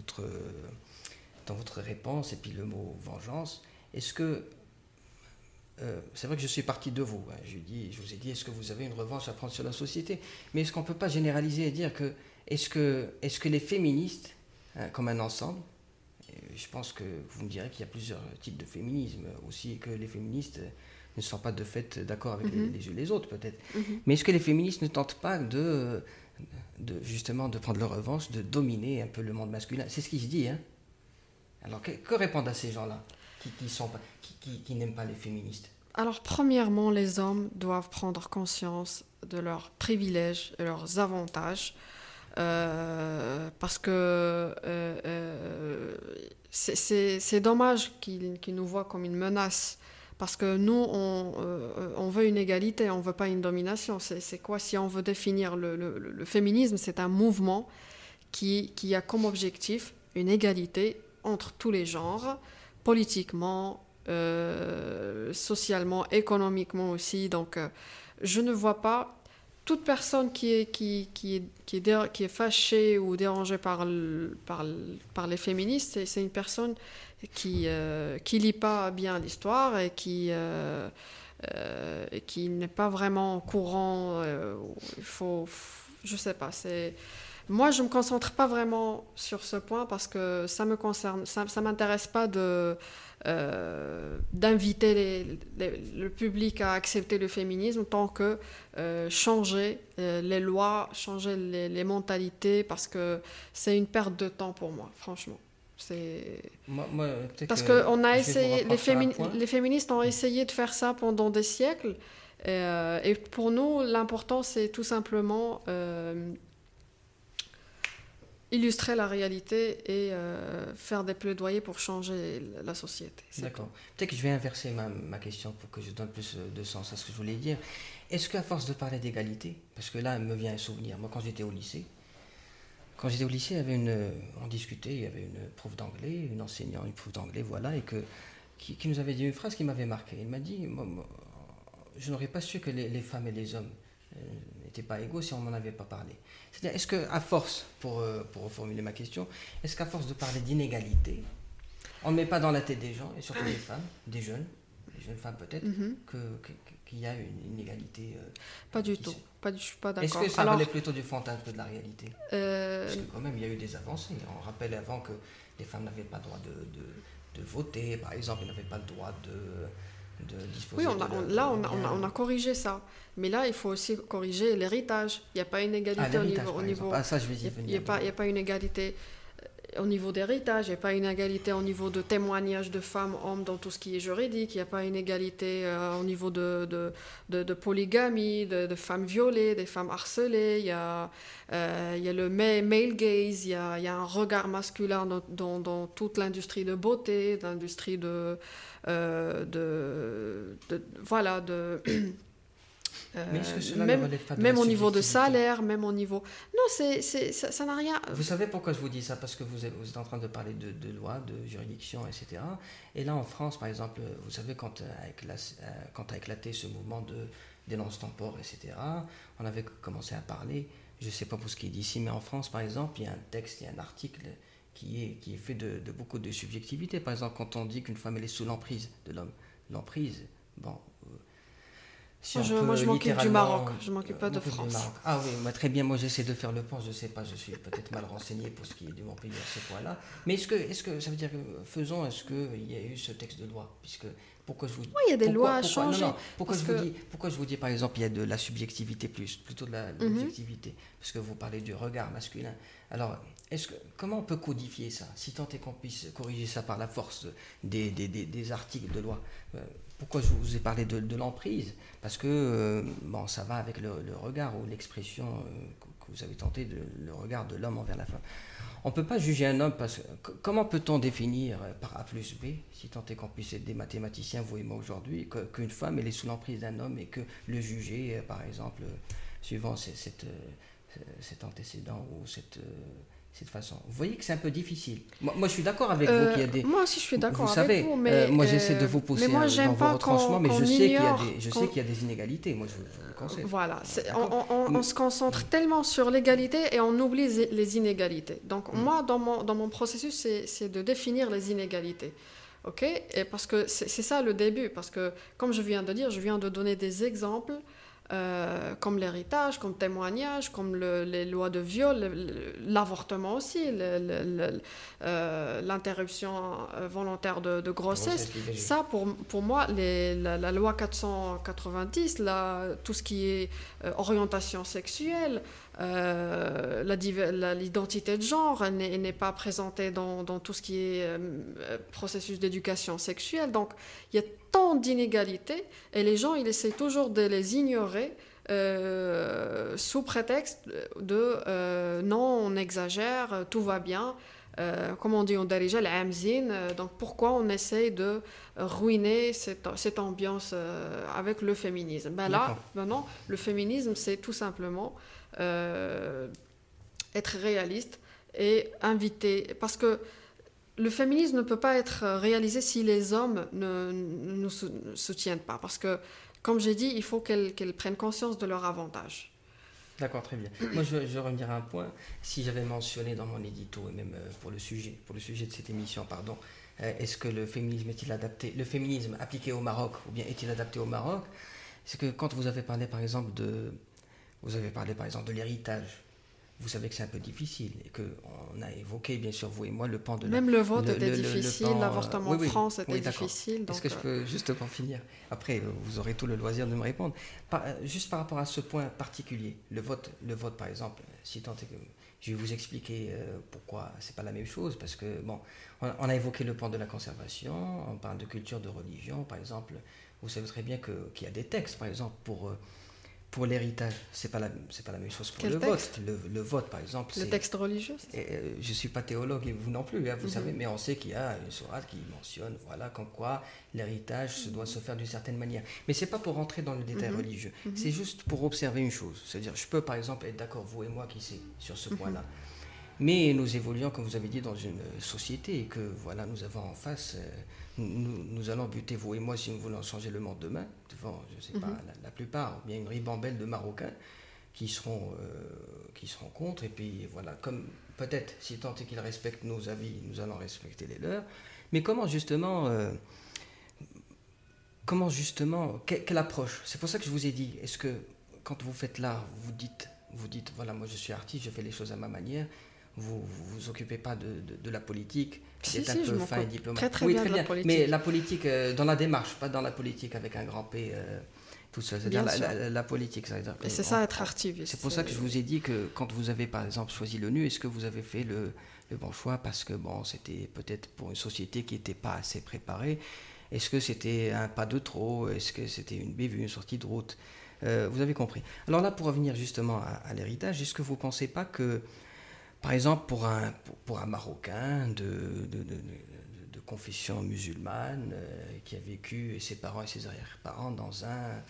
votre réponse et puis le mot vengeance. Est-ce que... c'est vrai que je suis parti de vous. Hein. Je vous ai dit, est-ce que vous avez une revanche à prendre sur la société? Mais est-ce qu'on ne peut pas généraliser et dire que... Est-ce que les féministes, hein, comme un ensemble, je pense que vous me direz qu'il y a plusieurs types de féminisme aussi, et que les féministes ne sont pas de fait d'accord avec les autres peut-être. Mais est-ce que les féministes ne tentent pas justement de prendre leur revanche, de dominer un peu le monde masculin? C'est ce qui se dit. Hein. Alors que répondent à ces gens-là qui n'aiment pas les féministes? Alors, premièrement, les hommes doivent prendre conscience de leurs privilèges et leurs avantages. Parce que c'est dommage qu'ils nous voient comme une menace, parce que nous on veut une égalité, on veut pas une domination. C'est quoi? Si on veut définir le féminisme, c'est un mouvement qui a comme objectif une égalité entre tous les genres, politiquement, socialement, économiquement aussi. Donc je ne vois pas toute personne qui est fâchée ou dérangée par les féministes. C'est une personne qui lit pas bien l'histoire et qui n'est pas vraiment au courant. Je sais pas. Moi, je me concentre pas vraiment sur ce point parce que ça me concerne. Ça m'intéresse pas d'inviter le public à accepter le féminisme tant que changer les lois, changer les mentalités, parce que c'est une perte de temps pour moi, franchement. Parce que on a essayé, les féministes ont essayé de faire ça pendant des siècles, et pour nous, l'important, c'est tout simplement illustrer la réalité et faire des plaidoyers pour changer la société. D'accord. Peut-être que je vais inverser ma question pour que je donne plus de sens à ce que je voulais dire. Est-ce qu'à force de parler d'égalité, parce que là, il me vient un souvenir, moi quand j'étais au lycée, Quand j'étais au lycée, on discutait, il y avait une prof d'anglais, une enseignante, une prof d'anglais, voilà, et qui nous avait dit une phrase qui m'avait marqué. Il m'a dit, je n'aurais pas su que les femmes et les hommes n'étaient pas égaux si on m'en avait pas parlé. C'est-à-dire, est-ce qu'à force, pour reformuler ma question, est-ce qu'à force de parler d'inégalité, on ne met pas dans la tête des gens, et surtout des femmes, des jeunes femmes peut-être, qu'il y a une inégalité Pas du tout. Je suis pas d'accord. Est-ce que ça relève plutôt du fantasme que de la réalité Parce que quand même, il y a eu des avancées. On rappelle avant que les femmes n'avaient pas le droit de voter, par exemple, elles n'avaient pas le droit de disposer on a corrigé ça. Mais là, il faut aussi corriger l'héritage. Il n'y a pas une égalité au niveau... ça, je vais y venir. Il n'y a pas une égalité au niveau d'héritage, il n'y a pas une égalité au niveau de témoignage de femmes, hommes dans tout ce qui est juridique, il n'y a pas une égalité au niveau de polygamie, de femmes violées, des femmes harcelées, il y a le male gaze, il y a un regard masculin dans toute l'industrie de beauté, l'industrie mais est-ce que cela ne relève pas de même la au niveau de subjectivité salaire, même au niveau... Non, ça n'a rien... Vous savez pourquoi je vous dis ça? Parce que vous êtes en train de parler de loi, de juridiction, etc. Et là, en France, par exemple, vous savez, quand a éclaté ce mouvement de dénonce ton port, etc., on avait commencé à parler, je ne sais pas pour ce qui est d'ici, mais en France, par exemple, il y a un texte, il y a un article qui est fait de beaucoup de subjectivité. Par exemple, quand on dit qu'une femme, elle est sous l'emprise de l'homme. L'emprise, bon... moi, je m'occupe du Maroc, je ne m'occupe pas de France. Ah oui, moi, très bien, moi j'essaie de faire le pont, je ne sais pas, je suis peut-être mal renseigné pour ce qui est de mon pays à ce point-là. Mais est-ce que ça veut dire, est-ce qu'il y a eu ce texte de loi pourquoi je vous dis... Oui, il y a des lois à changer. Pourquoi je vous dis, par exemple, il y a de la subjectivité plutôt de l'objectivité, parce que vous parlez du regard masculin. Alors, comment on peut codifier ça, si tant est qu'on puisse corriger ça par la force des articles de loi? Pourquoi je vous ai parlé de l'emprise? Parce que ça va avec le regard ou l'expression que vous avez tenté, le regard de l'homme envers la femme. On ne peut pas juger un homme parce que... Comment peut-on définir par A plus B, si tant est qu'on puisse être des mathématiciens, vous et moi aujourd'hui, qu'une femme elle est sous l'emprise d'un homme et que le juger, par exemple, suivant cet antécédent ou cette façon. Vous voyez que c'est un peu difficile. Moi je suis d'accord avec vous qu'il y a des... Moi aussi je suis d'accord avec vous, mais moi j'essaie de vous pousser dans vos retranchements, mais je sais qu'il y a des inégalités. Moi je vous le conseille. Voilà, on se concentre tellement sur l'égalité et on oublie les inégalités. Donc moi dans mon processus c'est de définir les inégalités. Ok, et parce que c'est ça le début, parce que comme je viens de dire, je viens de donner des exemples comme l'héritage, comme témoignage, comme les lois de viol, l'avortement aussi, l'interruption volontaire de grossesse. Ça, pour moi, la loi 490, tout ce qui est orientation sexuelle, l'identité de genre, elle n'est pas présentée dans tout ce qui est processus d'éducation sexuelle. Donc, il y a tant d'inégalités et les gens, ils essaient toujours de les ignorer sous prétexte de non, on exagère, tout va bien. Comme on dit en darija, l'amzine. Donc pourquoi on essaie de ruiner cette ambiance avec le féminisme? Là, non, le féminisme, c'est tout simplement être réaliste et inviter, parce que le féminisme ne peut pas être réalisé si les hommes ne nous soutiennent pas. Parce que, comme j'ai dit, il faut qu'elles prennent conscience de leur avantage. D'accord, très bien. Moi, je vais revenir à un point. Si j'avais mentionné dans mon édito, et même pour le sujet de cette émission, pardon, est-ce que le féminisme est-il adapté, le féminisme appliqué au Maroc, ou bien est-il adapté au Maroc? C'est que quand vous avez parlé, par exemple, de l'héritage, vous savez que c'est un peu difficile et qu'on a évoqué, bien sûr, vous et moi, le pan de Même le vote était difficile, l'avortement en France était difficile. Est-ce que je peux, juste pour finir, après vous aurez tout le loisir de me répondre, juste par rapport à ce point particulier, le vote par exemple, si tant est que je vais vous expliquer pourquoi c'est pas la même chose, parce que, on a évoqué le pan de la conservation, on parle de culture, de religion, par exemple, vous savez très bien qu'il y a des textes, par exemple, pour l'héritage, c'est pas la même chose pour le vote. Le vote, par exemple, le texte religieux. Je suis pas théologue et vous non plus, vous savez, mais on sait qu'il y a une sourate qui mentionne, comme quoi l'héritage doit se faire d'une certaine manière. Mais c'est pas pour rentrer dans le détail religieux. C'est juste pour observer une chose. C'est-à-dire, je peux par exemple être d'accord, vous et moi qui c'est sur ce point-là. Mais nous évoluons, comme vous avez dit, dans une société et que voilà, nous avons en face, nous allons buter, vous et moi, si nous voulons changer le monde demain, devant, je ne sais pas, la plupart, ou bien une ribambelle de Marocains qui seront contre. Et puis voilà, comme peut-être, si tant est qu'ils respectent nos avis, nous allons respecter les leurs. Mais comment justement, quelle approche? C'est pour ça que je vous ai dit, est-ce que quand vous faites l'art, vous dites, voilà, moi je suis artiste, je fais les choses à ma manière, vous occupez pas de la politique, Si, vous êtes si, un je peu m'occupe fin et diplomate. très très Oui, bien très de la bien, politique. mais la politique dans la démarche, pas dans la politique avec un grand P tout seul, c'est-à-dire Bien sûr. la politique. C'est-à-dire, Et c'est ça, être archiviste. c'est pour ça que je vous ai dit que quand vous avez par exemple choisi l'ONU, est-ce que vous avez fait le bon choix parce que bon, c'était peut-être pour une société qui n'était pas assez préparée? Est-ce que c'était un pas de trop? Est-ce que c'était une bévue, une sortie de route? Vous avez compris. Alors là, pour revenir justement à l'héritage, est-ce que vous ne pensez pas que, par exemple, pour un Marocain de confession musulmane qui a vécu, ses parents et ses arrière-parents, dans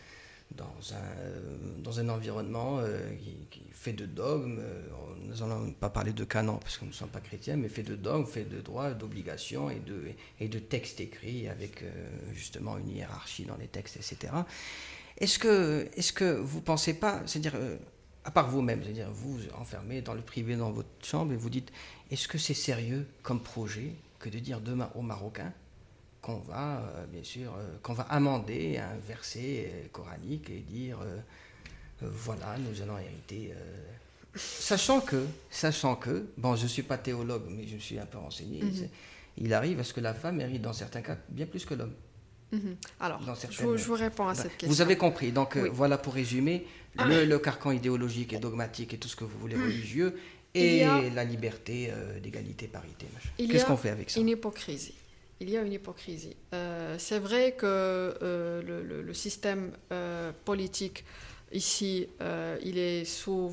un environnement qui fait de dogmes, nous n'allons pas parler de canon parce que nous ne sommes pas chrétiens, mais fait de dogmes, fait de droits, d'obligations et de textes écrits avec justement une hiérarchie dans les textes, etc. Est-ce que vous ne pensez pas, c'est-à-dire, à part vous-même, c'est-à-dire vous enfermez dans le privé dans votre chambre et vous dites, est-ce que c'est sérieux comme projet que de dire demain aux Marocains qu'on va, bien sûr, qu'on va amender un verset coranique et dire, voilà, nous allons hériter... Sachant que, bon, je ne suis pas théologue, mais je me suis un peu renseigné, il arrive à ce que la femme hérite dans certains cas bien plus que l'homme. Alors, je vous réponds à cette question. Vous avez compris. Donc, oui. Voilà pour résumer le carcan idéologique et dogmatique et tout ce que vous voulez religieux et la liberté d'égalité, parité. Qu'est-ce qu'on fait avec ça? Il y a une hypocrisie. C'est vrai que le système politique ici, il est sous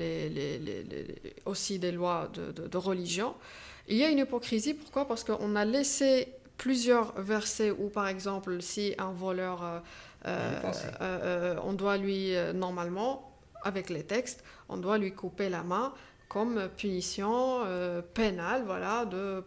aussi des lois de religion. Il y a une hypocrisie. Pourquoi? Parce qu'on a laissé plusieurs versets où, par exemple, si un voleur, on doit lui, normalement, avec les textes, on doit lui couper la main comme punition pénale, voilà,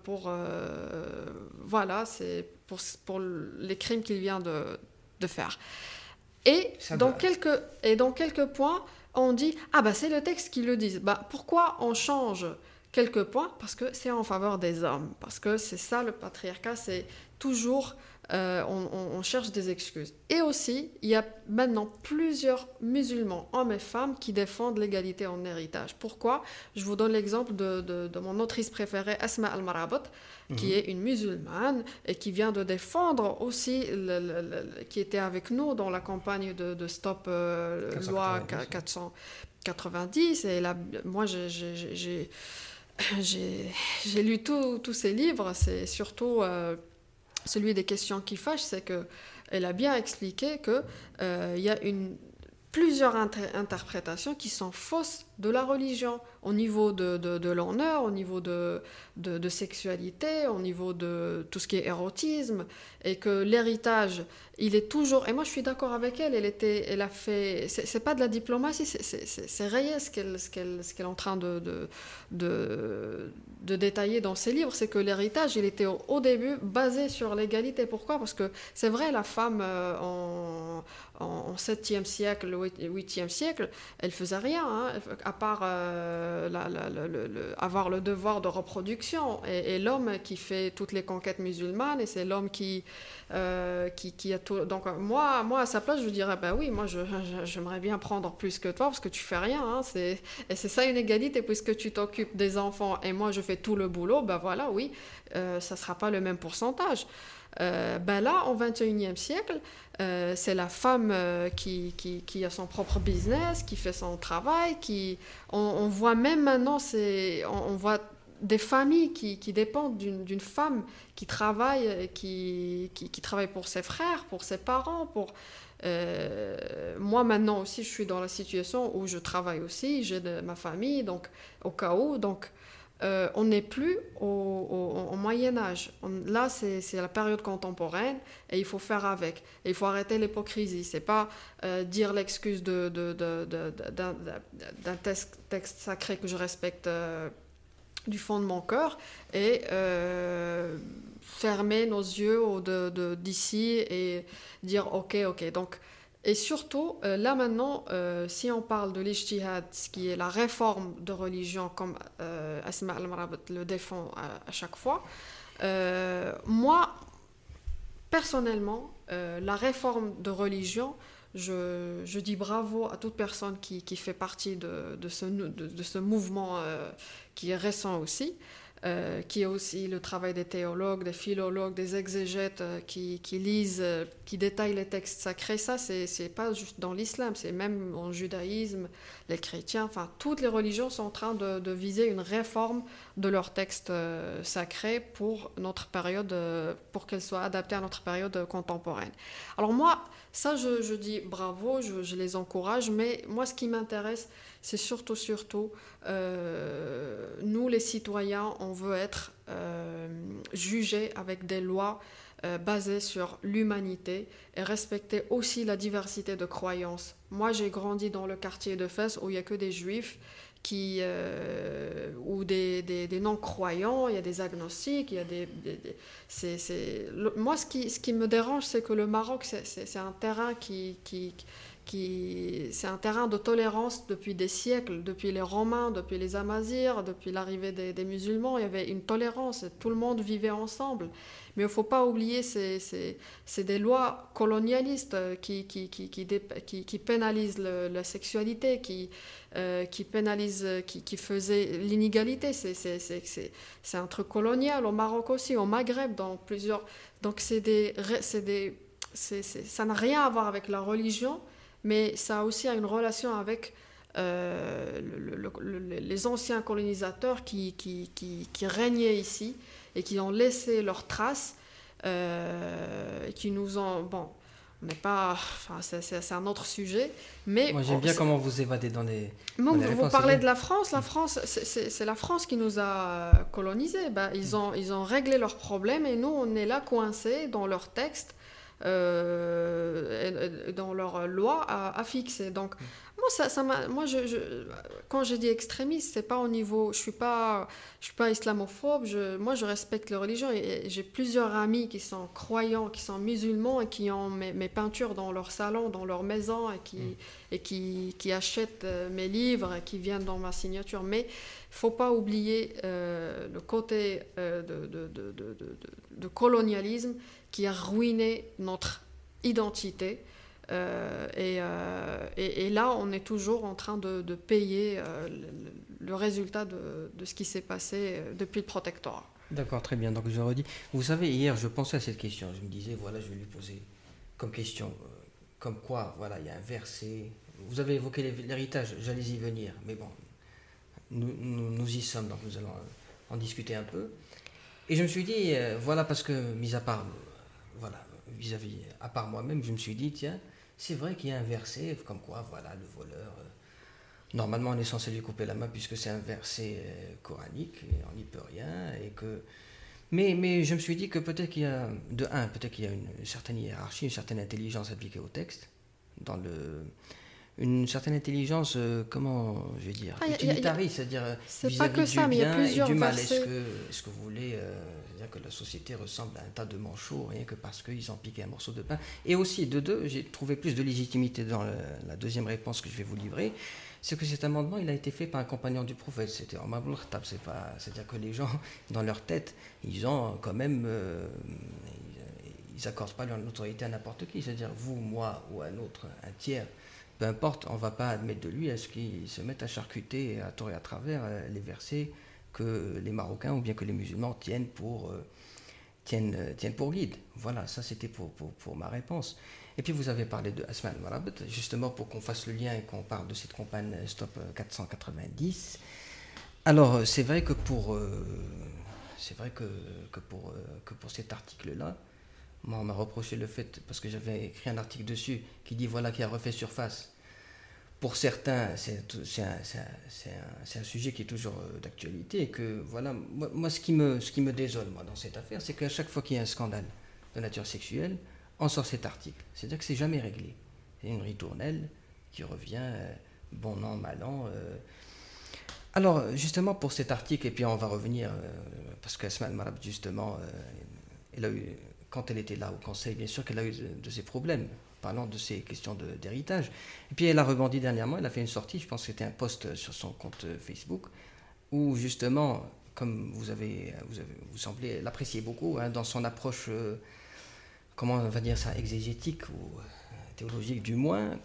c'est pour les crimes qu'il vient de faire. Et dans quelques points, on dit « Ah, bah c'est le texte qui le dit. » Bah, pourquoi on change quelques points? Parce que c'est en faveur des hommes. Parce que c'est ça, le patriarcat, c'est toujours... on cherche des excuses. Et aussi, il y a maintenant plusieurs musulmans, hommes et femmes, qui défendent l'égalité en héritage. Pourquoi? Je vous donne l'exemple de mon autrice préférée, Asma Al-Marabot, qui est une musulmane et qui vient de défendre aussi, qui était avec nous dans la campagne de Stop Loi 490. Et là, moi, j'ai lu tous ses livres. C'est surtout... celui des questions qui fâchent, c'est qu'elle a bien expliqué qu'il y a plusieurs interprétations qui sont fausses de la religion, au niveau de l'honneur, au niveau de sexualité, au niveau de tout ce qui est érotisme, et que l'héritage, il est toujours... Et moi, je suis d'accord avec elle, elle a fait... C'est pas de la diplomatie, c'est réel ce qu'elle est en train de détailler dans ses livres, c'est que l'héritage, il était au début basé sur l'égalité. Pourquoi? Parce que c'est vrai, la femme en 7e siècle, 8e siècle, elle faisait rien, hein, à part avoir le devoir de reproduction. Et l'homme qui fait toutes les conquêtes musulmanes, et c'est l'homme qui a tout... Donc moi, à sa place, je dirais, bah oui, moi, j'aimerais bien prendre plus que toi, parce que tu fais rien, hein, et c'est ça une égalité, puisque tu t'occupes des enfants, et moi, je fais tout le boulot, ben voilà, oui, ça sera pas le même pourcentage. Ben là, au XXIe siècle, c'est la femme qui a son propre business, qui fait son travail, on voit même maintenant, on voit des familles qui dépendent d'une femme qui travaille, qui travaille pour ses frères, pour ses parents, moi maintenant aussi, je suis dans la situation où je travaille aussi, j'ai ma famille, donc au cas où, donc on n'est plus au Moyen-Âge. Là, c'est la période contemporaine et il faut faire avec. Et il faut arrêter l'hypocrisie. C'est pas dire l'excuse d'un texte sacré que je respecte du fond de mon cœur et fermer nos yeux d'ici et dire ok. Donc, et surtout, là maintenant, si on parle de l'ijtihad, ce qui est la réforme de religion, comme Asma al-Marabit le défend à chaque fois, moi, personnellement, la réforme de religion, je dis bravo à toute personne qui fait partie de ce mouvement qui est récent aussi, qui est aussi le travail des théologues, des philologues, des exégètes qui lisent, qui détaillent les textes sacrés. Ça, c'est pas juste dans l'islam, c'est même en judaïsme, les chrétiens, enfin, toutes les religions sont en train de viser une réforme de leurs textes sacrés pour notre période, pour qu'elles soient adaptées à notre période contemporaine. Alors moi, ça, je dis bravo, je les encourage, mais moi, ce qui m'intéresse, c'est surtout, nous les citoyens, on veut être jugés avec des lois basées sur l'humanité et respecter aussi la diversité de croyances. Moi, j'ai grandi dans le quartier de Fès où il n'y a que des juifs ou des non-croyants, il y a des agnostiques, il y a moi, ce qui me dérange, c'est que le Maroc, c'est un terrain c'est un terrain de tolérance depuis des siècles, depuis les Romains, depuis les Amazirs, depuis l'arrivée des musulmans, il y avait une tolérance, tout le monde vivait ensemble. Mais il ne faut pas oublier, c'est des lois colonialistes qui pénalisent la sexualité, qui pénalisent, qui faisaient l'inégalité. C'est un truc colonial au Maroc aussi, au Maghreb, dans plusieurs... Donc ça n'a rien à voir avec la religion, mais ça a aussi une relation avec les anciens colonisateurs qui régnaient ici et qui ont laissé leurs traces, qui nous ont... Bon, on n'est pas... Enfin, c'est un autre sujet, mais... Moi, j'aime bien comment vous évadez dans les réponses. Vous parlez de la France. La France, c'est la France qui nous a colonisés. Ben, ils ont réglé leurs problèmes et nous, on est là coincés dans leurs textes, dans leurs lois à fixer. Donc, quand je dis extrémiste, c'est pas au niveau... Je suis pas islamophobe. Moi, je respecte les religions et j'ai plusieurs amis qui sont croyants, qui sont musulmans et qui ont mes peintures dans leur salon, dans leur maison et qui achètent mes livres et qui viennent dans ma signature. Mais il faut pas oublier le côté de colonialisme qui a ruiné notre identité. Et là, on est toujours en train de payer le résultat de ce qui s'est passé depuis le protectorat. D'accord, très bien. Donc je redis. Vous savez, hier, je pensais à cette question. Je me disais, voilà, je vais lui poser comme question, comme quoi, voilà, il y a un verset. Vous avez évoqué l'héritage, j'allais y venir, mais bon, nous y sommes, donc nous allons en discuter un peu. Et je me suis dit, voilà, parce que, mis à part, voilà, vis-à-vis, à part moi-même, je me suis dit, tiens, c'est vrai qu'il y a un verset comme quoi, voilà, le voleur, normalement on est censé lui couper la main puisque c'est un verset coranique, et on n'y peut rien, et que... Mais je me suis dit que peut-être qu'il y a, peut-être qu'il y a une certaine hiérarchie, une certaine intelligence appliquée au texte, une certaine intelligence, comment je vais dire, utilitariste, c'est-à-dire vis-à-vis du bien et du mal. Est-ce que vous voulez dire que la société ressemble à un tas de manchots, rien que parce qu'ils ont piqué un morceau de pain? Et aussi, j'ai trouvé plus de légitimité dans la deuxième réponse que je vais vous livrer, c'est que cet amendement, il a été fait par un compagnon du prophète, c'était Omar ibn Khattab, c'est-à-dire que les gens, dans leur tête, ils ont quand même... ils n'accordent pas leur autorité à n'importe qui, c'est-à-dire vous, moi ou un autre, un tiers, peu importe, on ne va pas admettre de lui à ce qu'il se mette à charcuter à tort et à travers les versets que les Marocains ou bien que les musulmans tiennent pour guide. Voilà, ça c'était pour ma réponse. Et puis vous avez parlé de Asma al-Marabit, justement pour qu'on fasse le lien et qu'on parle de cette campagne Stop 490. Alors c'est vrai que pour cet article-là, moi, on m'a reproché le fait, parce que j'avais écrit un article dessus qui dit, voilà, qui a refait surface. Pour certains, c'est un sujet qui est toujours d'actualité. Et que, voilà, moi ce qui me désole, moi, dans cette affaire, c'est qu'à chaque fois qu'il y a un scandale de nature sexuelle, on sort cet article. C'est-à-dire que c'est jamais réglé. C'est une ritournelle qui revient, bon an, mal an. Alors, justement, pour cet article, et puis on va revenir, parce qu'Asma Al-Marab, justement, elle a eu, quand elle était là au Conseil, bien sûr qu'elle a eu de ces problèmes, parlant de ces questions d'héritage. Et puis elle a rebondi dernièrement, elle a fait une sortie, je pense que c'était un post sur son compte Facebook, où justement, comme vous semblez l'apprécier beaucoup, hein, dans son approche, comment on va dire ça, exégétique ou théologique du moins,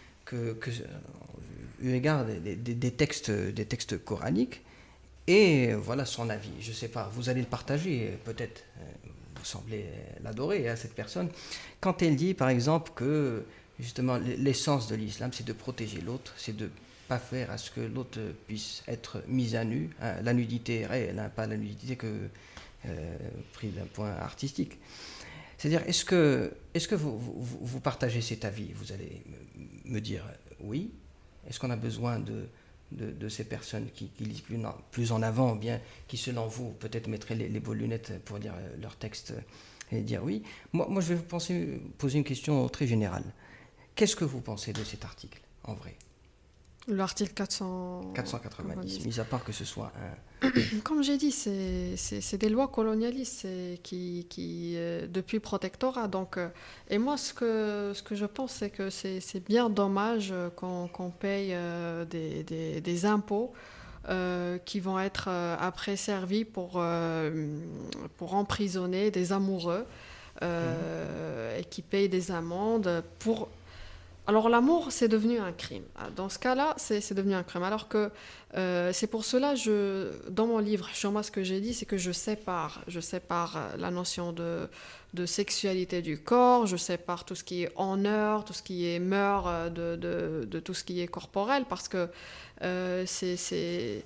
eu égard des textes coraniques, et voilà son avis. Je ne sais pas, vous allez le partager peut-être, vous semblez l'adorer, hein, cette personne, quand elle dit par exemple que justement l'essence de l'islam c'est de protéger l'autre, c'est de ne pas faire à ce que l'autre puisse être mis à nu, hein, la nudité réelle, hein, pas la nudité pris d'un point artistique. C'est-à-dire, est-ce que vous partagez cet avis? Vous allez me dire oui. Est-ce qu'on a besoin de ces personnes qui lisent plus en avant, ou bien qui, selon vous, peut-être mettraient les bonnes lunettes pour lire leur texte et dire oui? Moi, je vais vous poser une question très générale. Qu'est-ce que vous pensez de cet article, en vrai? L'article 490, mis à part que ce soit Comme j'ai dit, c'est des lois colonialistes qui depuis le protectorat. Donc, et moi, ce que je pense, c'est que c'est bien dommage qu'on paye des impôts qui vont être après servis pour emprisonner des amoureux et qui payent des amendes pour... Alors l'amour, c'est devenu un crime. Dans ce cas-là, c'est devenu un crime. Alors que c'est pour cela, dans mon livre, sur moi, ce que j'ai dit, c'est que je sépare la notion de sexualité du corps, je sépare tout ce qui est honneur, tout ce qui est mœurs, de tout ce qui est corporel, parce que c'est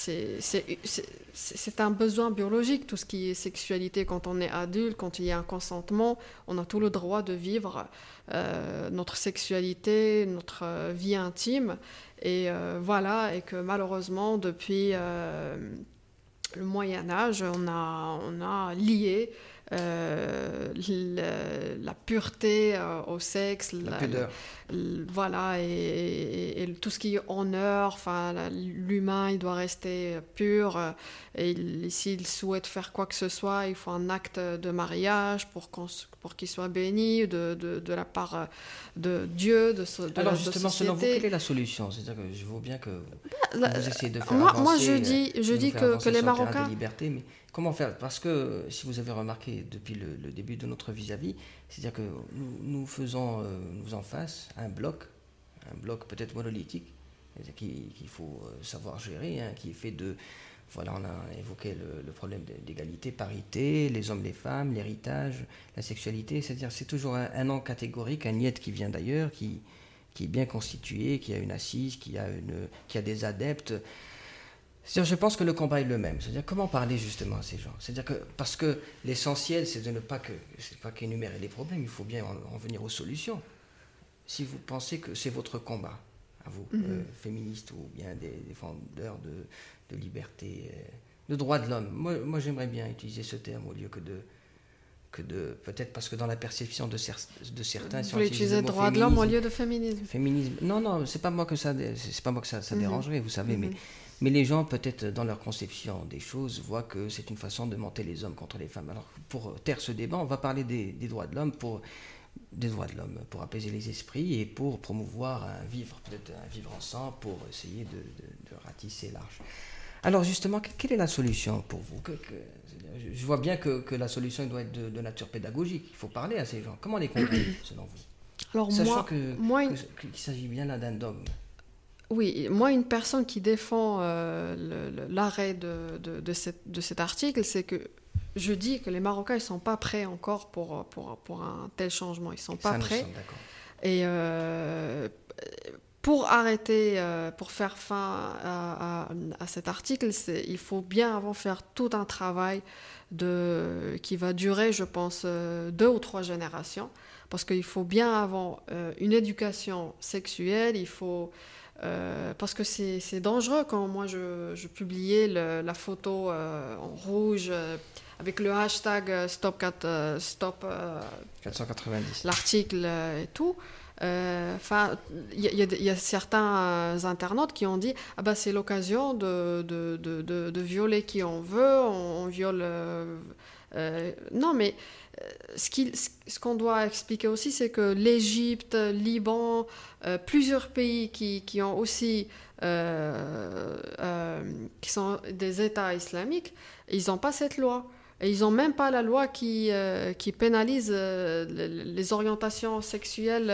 un besoin biologique, tout ce qui est sexualité. Quand on est adulte, quand il y a un consentement, on a tout le droit de vivre notre sexualité, notre vie intime, et voilà, et que malheureusement depuis le Moyen-Âge, on a lié la pureté au sexe, la pudeur. Voilà, et tout ce qui est honneur, enfin, l'humain, il doit rester pur, et s'il souhaite faire quoi que ce soit, il faut un acte de mariage pour qu'il soit béni de la part de Dieu, de Alors la justement, société. selon vous, quelle est la solution? C'est-à-dire que je vois bien que vous essayez de faire moi, avancer, je dis que les Marocains... de liberté, mais comment faire? Parce que si vous avez remarqué depuis le début de notre vis-à-vis, c'est-à-dire que nous en face un bloc peut-être monolithique, qu'il faut savoir gérer, hein, qui est fait de... Voilà, on a évoqué le problème d'égalité, parité, les hommes, les femmes, l'héritage, la sexualité, c'est-à-dire c'est toujours un non catégorique, un niet qui vient d'ailleurs, qui est bien constitué, qui a une assise, qui a des adeptes. C'est-à-dire, je pense que le combat est le même. C'est-à-dire, comment parler justement à ces gens? C'est-à-dire que, parce que l'essentiel, c'est de ne pas qu'énumérer les problèmes, il faut bien en venir aux solutions. Si vous pensez que c'est votre combat, à vous, féministes ou bien des défendeurs de liberté, de droits de l'homme, moi j'aimerais bien utiliser ce terme au lieu que de peut-être parce que dans la perception de certains... Vous voulez utiliser droit de l'homme au lieu de féminisme? Féminisme, non, c'est pas moi que ça dérangerait, vous savez, mais les gens, peut-être dans leur conception des choses, voient que c'est une façon de monter les hommes contre les femmes. Alors, pour taire ce débat, on va parler des droits de l'homme pour apaiser les esprits et pour promouvoir peut-être un vivre ensemble, pour essayer de ratisser large. Alors justement, quelle est la solution pour vous? Je vois bien que la solution doit être de nature pédagogique. Il faut parler à ces gens. Comment les convaincre, selon vous? Alors sachant qu'il s'agit bien là d'un dogme. Oui, moi, une personne qui défend l'arrêt de cet article, c'est que je dis que les Marocains, ils ne sont pas prêts encore pour un tel changement. Ils ne sont pas prêts. Nous sommes d'accord. Et pour arrêter, pour faire fin à cet article, il faut bien avant faire tout un travail qui va durer, je pense, 2 ou 3 générations. Parce qu'il faut bien avant une éducation sexuelle, parce que c'est dangereux quand moi je publiais la photo en rouge avec le hashtag stop 490, l'article et tout. Enfin, il y a certains internautes qui ont dit ah bah c'est l'occasion de violer qui on veut, on viole. Non, mais ce qu'on doit expliquer aussi, c'est que l'Égypte, Liban, plusieurs pays qui ont aussi qui sont des États islamiques, ils n'ont pas cette loi. Et ils n'ont même pas la loi qui pénalise les orientations sexuelles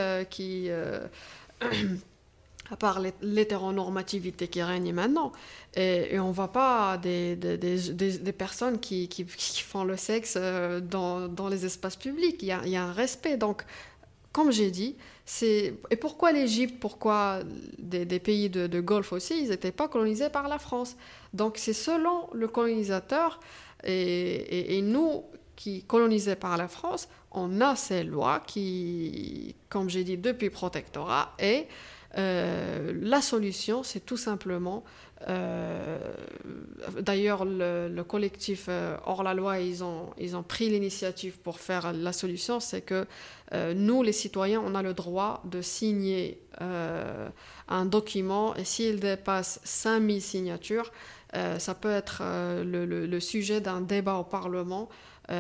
à part l'hétéronormativité qui règne maintenant. Et on ne voit pas des personnes qui font le sexe dans les espaces publics. Il y a un respect. Donc, comme j'ai dit, et pourquoi l'Égypte, pourquoi des pays de Golfe aussi, ils n'étaient pas colonisés par la France. Donc, c'est selon le colonisateur. Et nous, qui colonisés par la France, on a ces lois qui, comme j'ai dit, depuis protectorat. Et la solution, c'est tout simplement... d'ailleurs, le collectif Hors la loi, ils ont pris l'initiative pour faire la solution. C'est que nous, les citoyens, on a le droit de signer un document. Et s'il dépasse 5000 signatures, ça peut être le sujet d'un débat au Parlement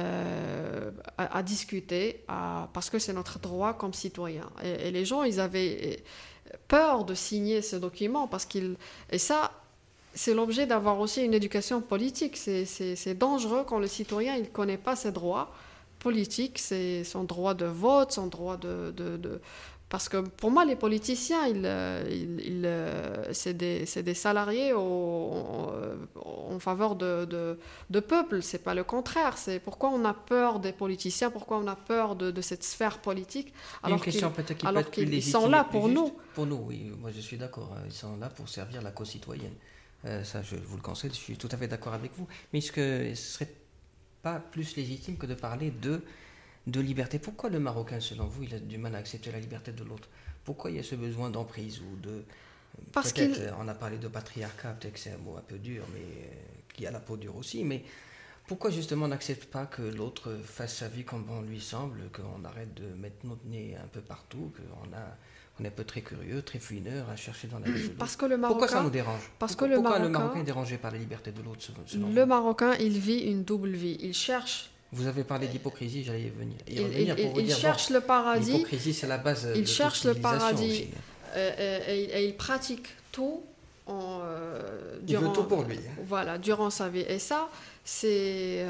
à discuter, parce que c'est notre droit comme citoyen. Et les gens, ils avaient peur de signer ce document, et ça, c'est l'objet d'avoir aussi une éducation politique. C'est dangereux quand le citoyen il ne connaît pas ses droits politiques, son droit de vote, son droit Parce que pour moi, les politiciens, c'est des salariés en faveur de peuple. C'est pas le contraire. C'est pourquoi on a peur des politiciens, pourquoi on a peur de cette sphère politique, alors qu'ils sont là pour nous. Pour nous, oui. Moi, je suis d'accord. Ils sont là pour servir la cause citoyenne. Ça, je vous le concède. Je suis tout à fait d'accord avec vous. Mais est-ce que ce serait pas plus légitime que de parler de liberté? Pourquoi le Marocain, selon vous, il a du mal à accepter la liberté de l'autre? Pourquoi il y a ce besoin d'emprise ou de... On a parlé de patriarcat, peut-être que c'est un mot un peu dur, mais qui a la peau dure aussi, mais pourquoi justement on n'accepte pas que l'autre fasse sa vie comme bon lui semble, qu'on arrête de mettre notre nez un peu partout, qu'on est un peu très curieux, très fouineur à chercher dans la vie de l'autre? Pourquoi ça nous dérange? Pourquoi le Marocain est dérangé par la liberté de l'autre, selon le Marocain, il vit une double vie. Il cherche... Vous avez parlé d'hypocrisie, j'allais y venir. Il cherche le paradis. L'hypocrisie, c'est la base de toute civilisation. Il cherche le paradis et il pratique tout il veut tout pour lui. Voilà, durant sa vie. Et ça, c'est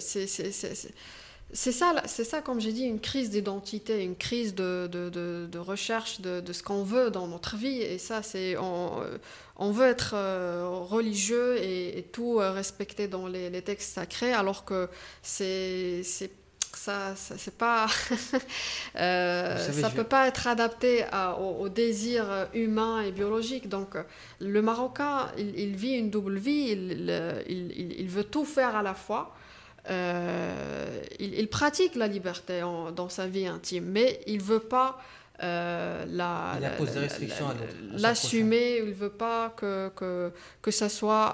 ça, comme j'ai dit, une crise d'identité, une crise de recherche de ce qu'on veut dans notre vie. Et ça, on veut être religieux et tout respecter dans les textes sacrés, alors que ça c'est pas ça peut pas être adapté au désir humain et biologique. Donc le Marocain, il vit une double vie, il veut tout faire à la fois. Il pratique la liberté dans sa vie intime, mais il veut pas l'assumer. Il veut pas que ça soit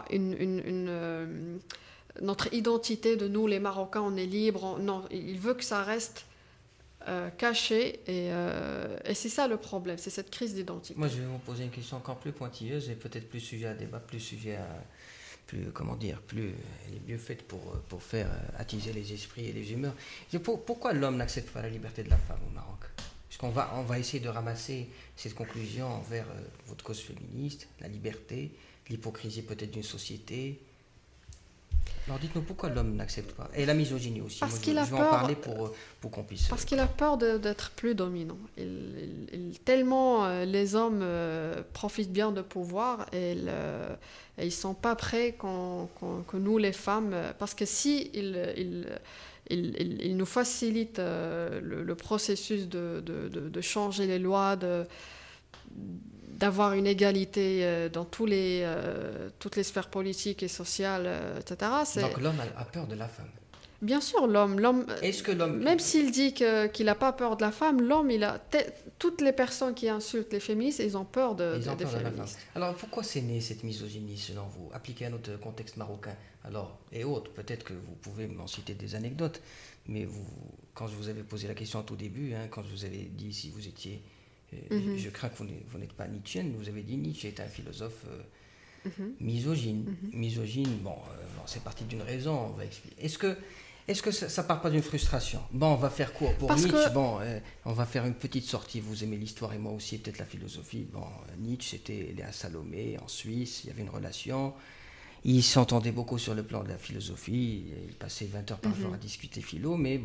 notre identité de nous les Marocains, on est libres. Non, il veut que ça reste caché, et c'est ça le problème, c'est cette crise d'identité. Moi, je vais vous poser une question encore plus pointilleuse et peut-être plus sujet à débat, plus sujet à... elle est mieux faite pour faire attiser les esprits et les humeurs. Pourquoi l'homme n'accepte pas la liberté de la femme au Maroc? Puisqu'on va essayer de ramasser cette conclusion envers votre cause féministe, la liberté, l'hypocrisie peut-être d'une société. Alors dites-nous pourquoi l'homme n'accepte pas. Et la misogynie aussi. Parce je vais en parler pour qu'on puisse... Parce qu'il a peur d'être plus dominant. Tellement les hommes profitent bien de pouvoir, et ils ne sont pas prêts que nous les femmes... Parce que si ils nous facilitent le processus de changer les lois, d'avoir une égalité dans toutes les sphères politiques et sociales, etc. Donc l'homme a peur de la femme. Bien sûr, l'homme. Est-ce que l'homme... Même s'il dit qu'il n'a pas peur de la femme, l'homme, toutes les personnes qui insultent les féministes, ils ont peur des féministes. Alors pourquoi c'est né cette misogynie selon vous, appliquée à notre contexte marocain et autres? Peut-être que vous pouvez m'en citer des anecdotes, mais quand je vous avais posé la question au tout début, quand je vous avais dit si vous étiez Je crains que vous n'êtes pas Nietzscheenne. Vous avez dit Nietzsche est un philosophe misogyne. Misogyne, c'est parti d'une raison. On va expliquer. Est-ce que ça part pas d'une frustration? Bon, on va faire court pour Nietzsche. On va faire une petite sortie. Vous aimez l'histoire et moi aussi, et peut-être la philosophie. Bon, Nietzsche, c'était Léa Salomé en Suisse. Il y avait une relation. Ils s'entendaient beaucoup sur le plan de la philosophie. Ils passaient 20 heures par jour à discuter philo. Mais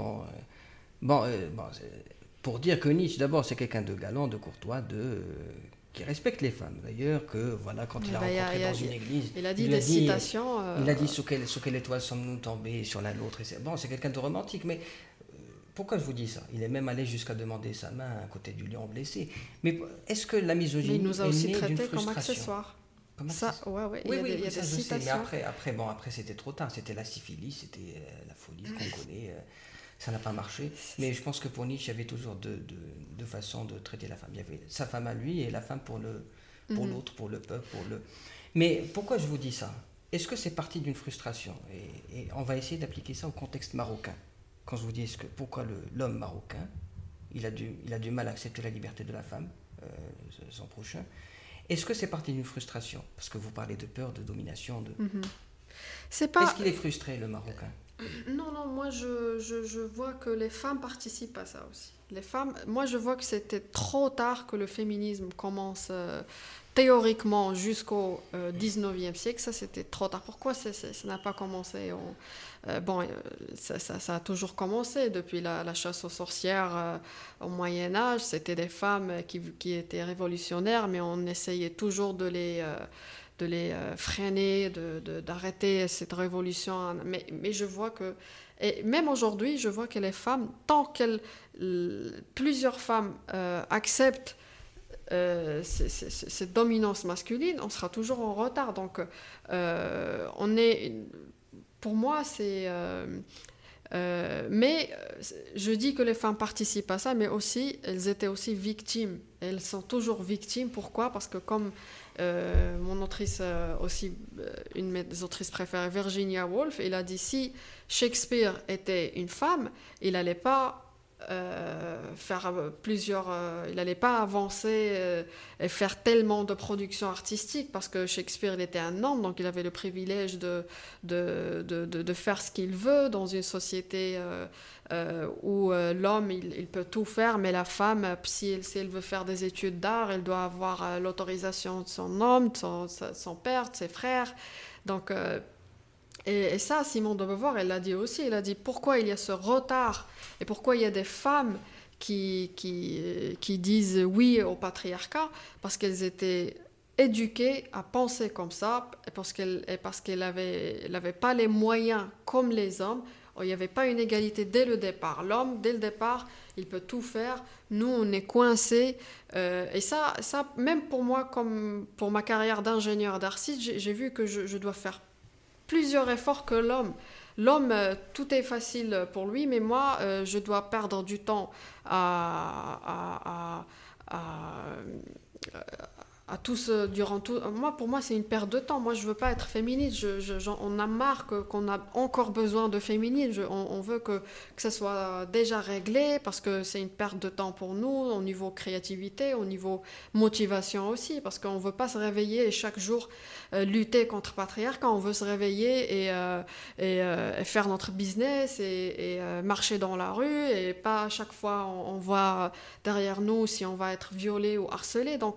pour dire que Nietzsche, d'abord, c'est quelqu'un de galant, de courtois, qui respecte les femmes. D'ailleurs, quand il a rencontré dans une église, il a dit des citations. Il a dit sous quelle étoile sommes-nous tombés sur l'un l'autre. C'est quelqu'un de romantique, mais pourquoi je vous dis ça? Il est même allé jusqu'à demander sa main à côté du lion blessé. Mais est-ce que la misogynie il nous a aussi traité comme accessoire? Ça, ouais. Oui, il y a des citations. Mais après, c'était trop tard. C'était la syphilis, c'était la folie qu'on connaît. Ça n'a pas marché. Mais je pense que pour Nietzsche, il y avait toujours deux façons de traiter la femme. Il y avait sa femme à lui et la femme pour l'autre, pour le peuple. Mais pourquoi je vous dis ça? Est-ce que c'est parti d'une frustration? Et on va essayer d'appliquer ça au contexte marocain. Quand je vous dis pourquoi l'homme marocain, il a du mal à accepter la liberté de la femme, son prochain. Est-ce que c'est parti d'une frustration? Parce que vous parlez de peur, de domination. Est-ce qu'il est frustré, le Marocain? Non, moi je vois que les femmes participent à ça aussi. Les femmes, moi je vois que c'était trop tard que le féminisme commence théoriquement jusqu'au 19e siècle. Ça c'était trop tard. Pourquoi ça n'a pas commencé ça a toujours commencé depuis la chasse aux sorcières au Moyen-Âge. C'était des femmes qui étaient révolutionnaires, mais on essayait toujours de les freiner, d'arrêter cette révolution. Mais je vois que, et même aujourd'hui, je vois que les femmes, tant plusieurs femmes acceptent cette dominance masculine, on sera toujours en retard. Donc, pour moi, c'est... mais je dis que les femmes participent à ça, mais aussi, elles étaient aussi victimes. Elles sont toujours victimes. Pourquoi? Parce que comme mon autrice une de mes autrices préférées, Virginia Woolf, il a dit si Shakespeare était une femme, il n'allait pas il n'allait pas avancer et faire tellement de productions artistiques, parce que Shakespeare il était un homme, donc il avait le privilège de faire ce qu'il veut dans une société où l'homme il peut tout faire, mais la femme, si elle veut faire des études d'art, elle doit avoir l'autorisation de son homme, de son père, de ses frères. Donc et ça, Simone de Beauvoir, elle l'a dit aussi. Elle a dit pourquoi il y a ce retard et pourquoi il y a des femmes qui disent oui au patriarcat, parce qu'elles étaient éduquées à penser comme ça, et parce qu'elles n'avaient pas les moyens comme les hommes. Il n'y avait pas une égalité dès le départ. L'homme, dès le départ, il peut tout faire. Nous, on est coincés. Et ça, même pour moi, comme pour ma carrière d'ingénieur d'artiste, j'ai vu que je dois faire plusieurs efforts que l'homme. L'homme, tout est facile pour lui, mais moi, je dois perdre du temps à pour moi, c'est une perte de temps. Moi, je veux pas être féministe. On a marre qu'on a encore besoin de féminisme. On veut que ça soit déjà réglé, parce que c'est une perte de temps pour nous, au niveau créativité, au niveau motivation aussi, parce qu'on veut pas se réveiller et chaque jour lutter contre le patriarcat. On veut se réveiller et faire notre business et marcher dans la rue, et pas à chaque fois on voit derrière nous si on va être violé ou harcelé. Donc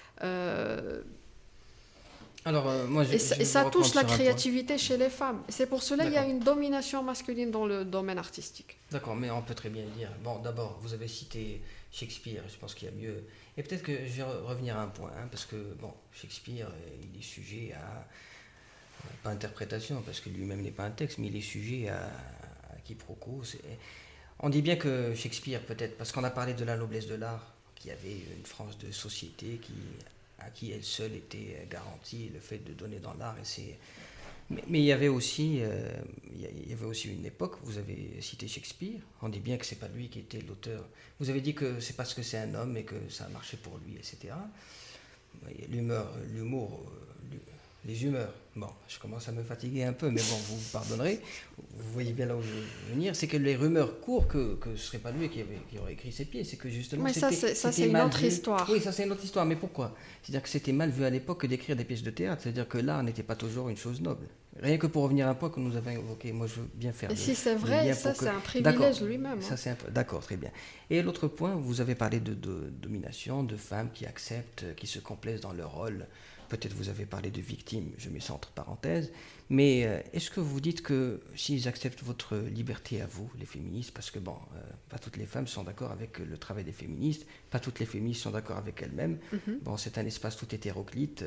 ça touche la créativité chez les femmes. C'est pour cela qu'il y a une domination masculine dans le domaine artistique. D'accord, mais on peut très bien dire. Bon, d'abord, vous avez cité Shakespeare, je pense qu'il y a mieux. Et peut-être que je vais revenir à un point, parce que Shakespeare, il est sujet à pas interprétation, parce que lui-même n'est pas un texte, mais il est sujet à quiproquo. On dit bien que Shakespeare, peut-être, parce qu'on a parlé de la noblesse de l'art, qu'il y avait une frange de société à qui elle seule était garantie le fait de donner dans l'art. Mais il y avait aussi une époque, vous avez cité Shakespeare, on dit bien que c'est pas lui qui était l'auteur. Vous avez dit que c'est parce que c'est un homme et que ça a marché pour lui, etc. L'humour Les humeurs. Bon, je commence à me fatiguer un peu, mais bon, vous pardonnerez. Vous voyez bien là où je veux venir. C'est que les rumeurs courent que ce ne serait pas lui qui aurait écrit ces pièces. C'est que justement, Mais ça, c'est une autre histoire. Oui, ça, c'est une autre histoire. Mais pourquoi? C'est-à-dire que c'était mal vu à l'époque que d'écrire des pièces de théâtre. C'est-à-dire que l'art n'était pas toujours une chose noble. Rien que pour revenir à un point que nous avons évoqué, moi, je veux bien faire. Et si c'est vrai, ça, c'est un privilège lui-même. Ça, c'est d'accord, très bien. Et l'autre point, vous avez parlé de domination, de femmes qui acceptent, qui se complaisent dans leur rôle. Peut-être vous avez parlé de victimes, je mets ça entre parenthèses, mais est-ce que vous dites que s'ils acceptent votre liberté à vous, les féministes, parce que bon, pas toutes les femmes sont d'accord avec le travail des féministes, pas toutes les féministes sont d'accord avec elles-mêmes, bon, c'est un espace tout hétéroclite,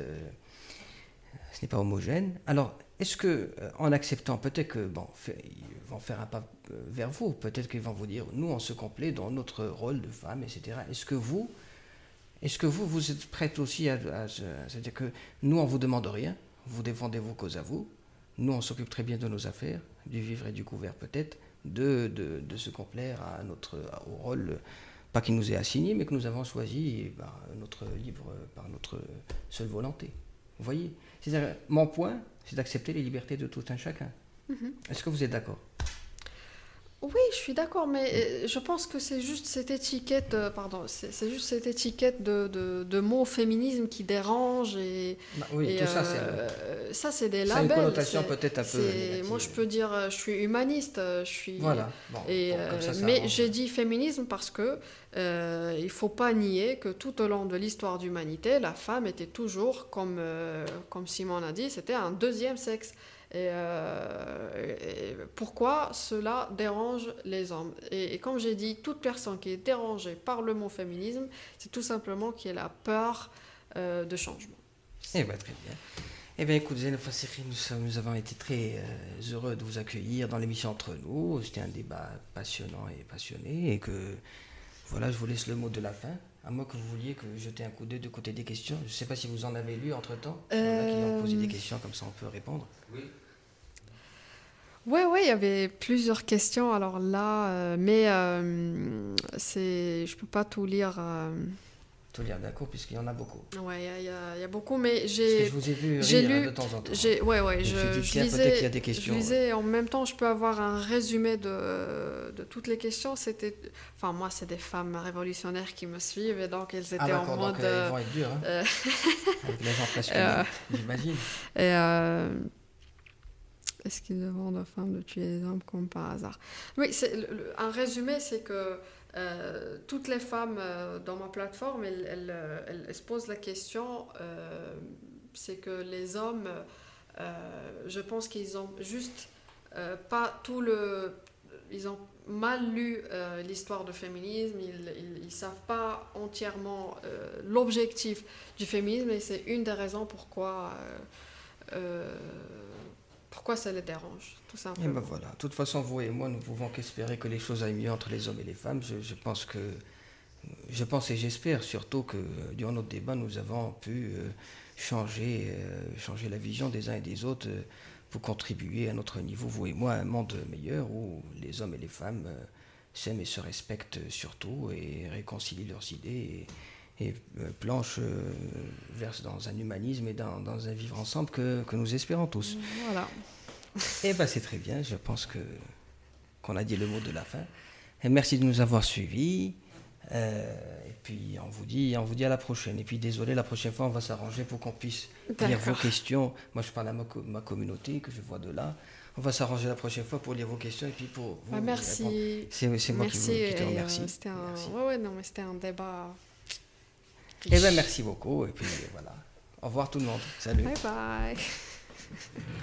ce n'est pas homogène. Alors, est-ce que en acceptant, peut-être que bon, ils vont faire un pas vers vous, peut-être qu'ils vont vous dire, nous on se complaît dans notre rôle de femme, etc. Est-ce que vous êtes prête aussi c'est-à-dire que nous, on ne vous demande rien, vous défendez vos causes à vous, nous, on s'occupe très bien de nos affaires, du vivre et du couvert peut-être, de se complaire au rôle, pas qui nous est assigné, mais que nous avons choisi par notre seule volonté. Vous voyez? C'est-à-dire, mon point, c'est d'accepter les libertés de tout un chacun. Est-ce que vous êtes d'accord? Oui, je suis d'accord, mais je pense que c'est juste cette étiquette, c'est juste cette étiquette de mots féminisme qui dérange oui, tout ça, c'est des labels. Ça a une connotation peut-être un peu négative. Moi, je peux dire, je suis humaniste, Voilà. Bon, comme ça mais j'ai dit féminisme parce que il faut pas nier que tout au long de l'histoire d'humanité, la femme était toujours, comme Simon a dit, c'était un deuxième sexe. Et pourquoi cela dérange les hommes? Et comme j'ai dit, toute personne qui est dérangée par le mot féminisme, c'est tout simplement qu'elle a peur de changement. Eh bien, très bien. Eh bien, écoute, Zainab Fassiri, nous avons été très heureux de vous accueillir dans l'émission Entre nous. C'était un débat passionnant et passionné. Et que, voilà, je vous laisse le mot de la fin. À moins que vous vouliez que jeter un coup d'œil de côté des questions. Je ne sais pas si vous en avez lu entre-temps. Il y en a qui ont posé des questions, comme ça on peut répondre. Oui. Oui, il y avait plusieurs questions. Alors là, mais je peux pas tout lire. Tout lire, d'accord, puisqu'il y en a beaucoup. Oui, il y a beaucoup, mais Parce que je vous ai vu rire de temps en temps. Je lisais en même temps, je peux avoir un résumé de toutes les questions. Enfin, moi, c'est des femmes révolutionnaires qui me suivent, et donc elles étaient en mode... donc ils vont être durs, hein, avec les gens passionnés, j'imagine. Est-ce qu'ils demandent aux femmes de tuer les hommes comme par hasard? Oui, un résumé, c'est que toutes les femmes dans ma plateforme, elles se posent la question, c'est que les hommes, je pense qu'ils ont juste pas tout ils ont mal lu l'histoire du féminisme, ils savent pas entièrement l'objectif du féminisme, et c'est une des raisons pourquoi ça les dérange, tout simplement. Et ben voilà. De toute façon, vous et moi, nous pouvons qu'espérer que les choses aillent mieux entre les hommes et les femmes. Je pense et j'espère surtout que durant notre débat, nous avons pu changer la vision des uns et des autres pour contribuer à notre niveau, vous et moi, à un monde meilleur où les hommes et les femmes s'aiment et se respectent surtout et réconcilient leurs idées et planchent verse dans un humanisme et dans un vivre ensemble que nous espérons tous. Voilà. Eh bien, c'est très bien. Je pense qu'on a dit le mot de la fin. Et merci de nous avoir suivis. Et puis, on vous dit à la prochaine. Et puis, désolé, la prochaine fois, on va s'arranger pour qu'on puisse lire vos questions. Moi, je parle à ma communauté que je vois de là. On va s'arranger la prochaine fois pour lire vos questions et puis pour vous merci. répondre. C'est moi qui te remercie. C'était un débat. Eh bien, merci beaucoup. Et puis, voilà. Au revoir tout le monde. Salut. Bye bye.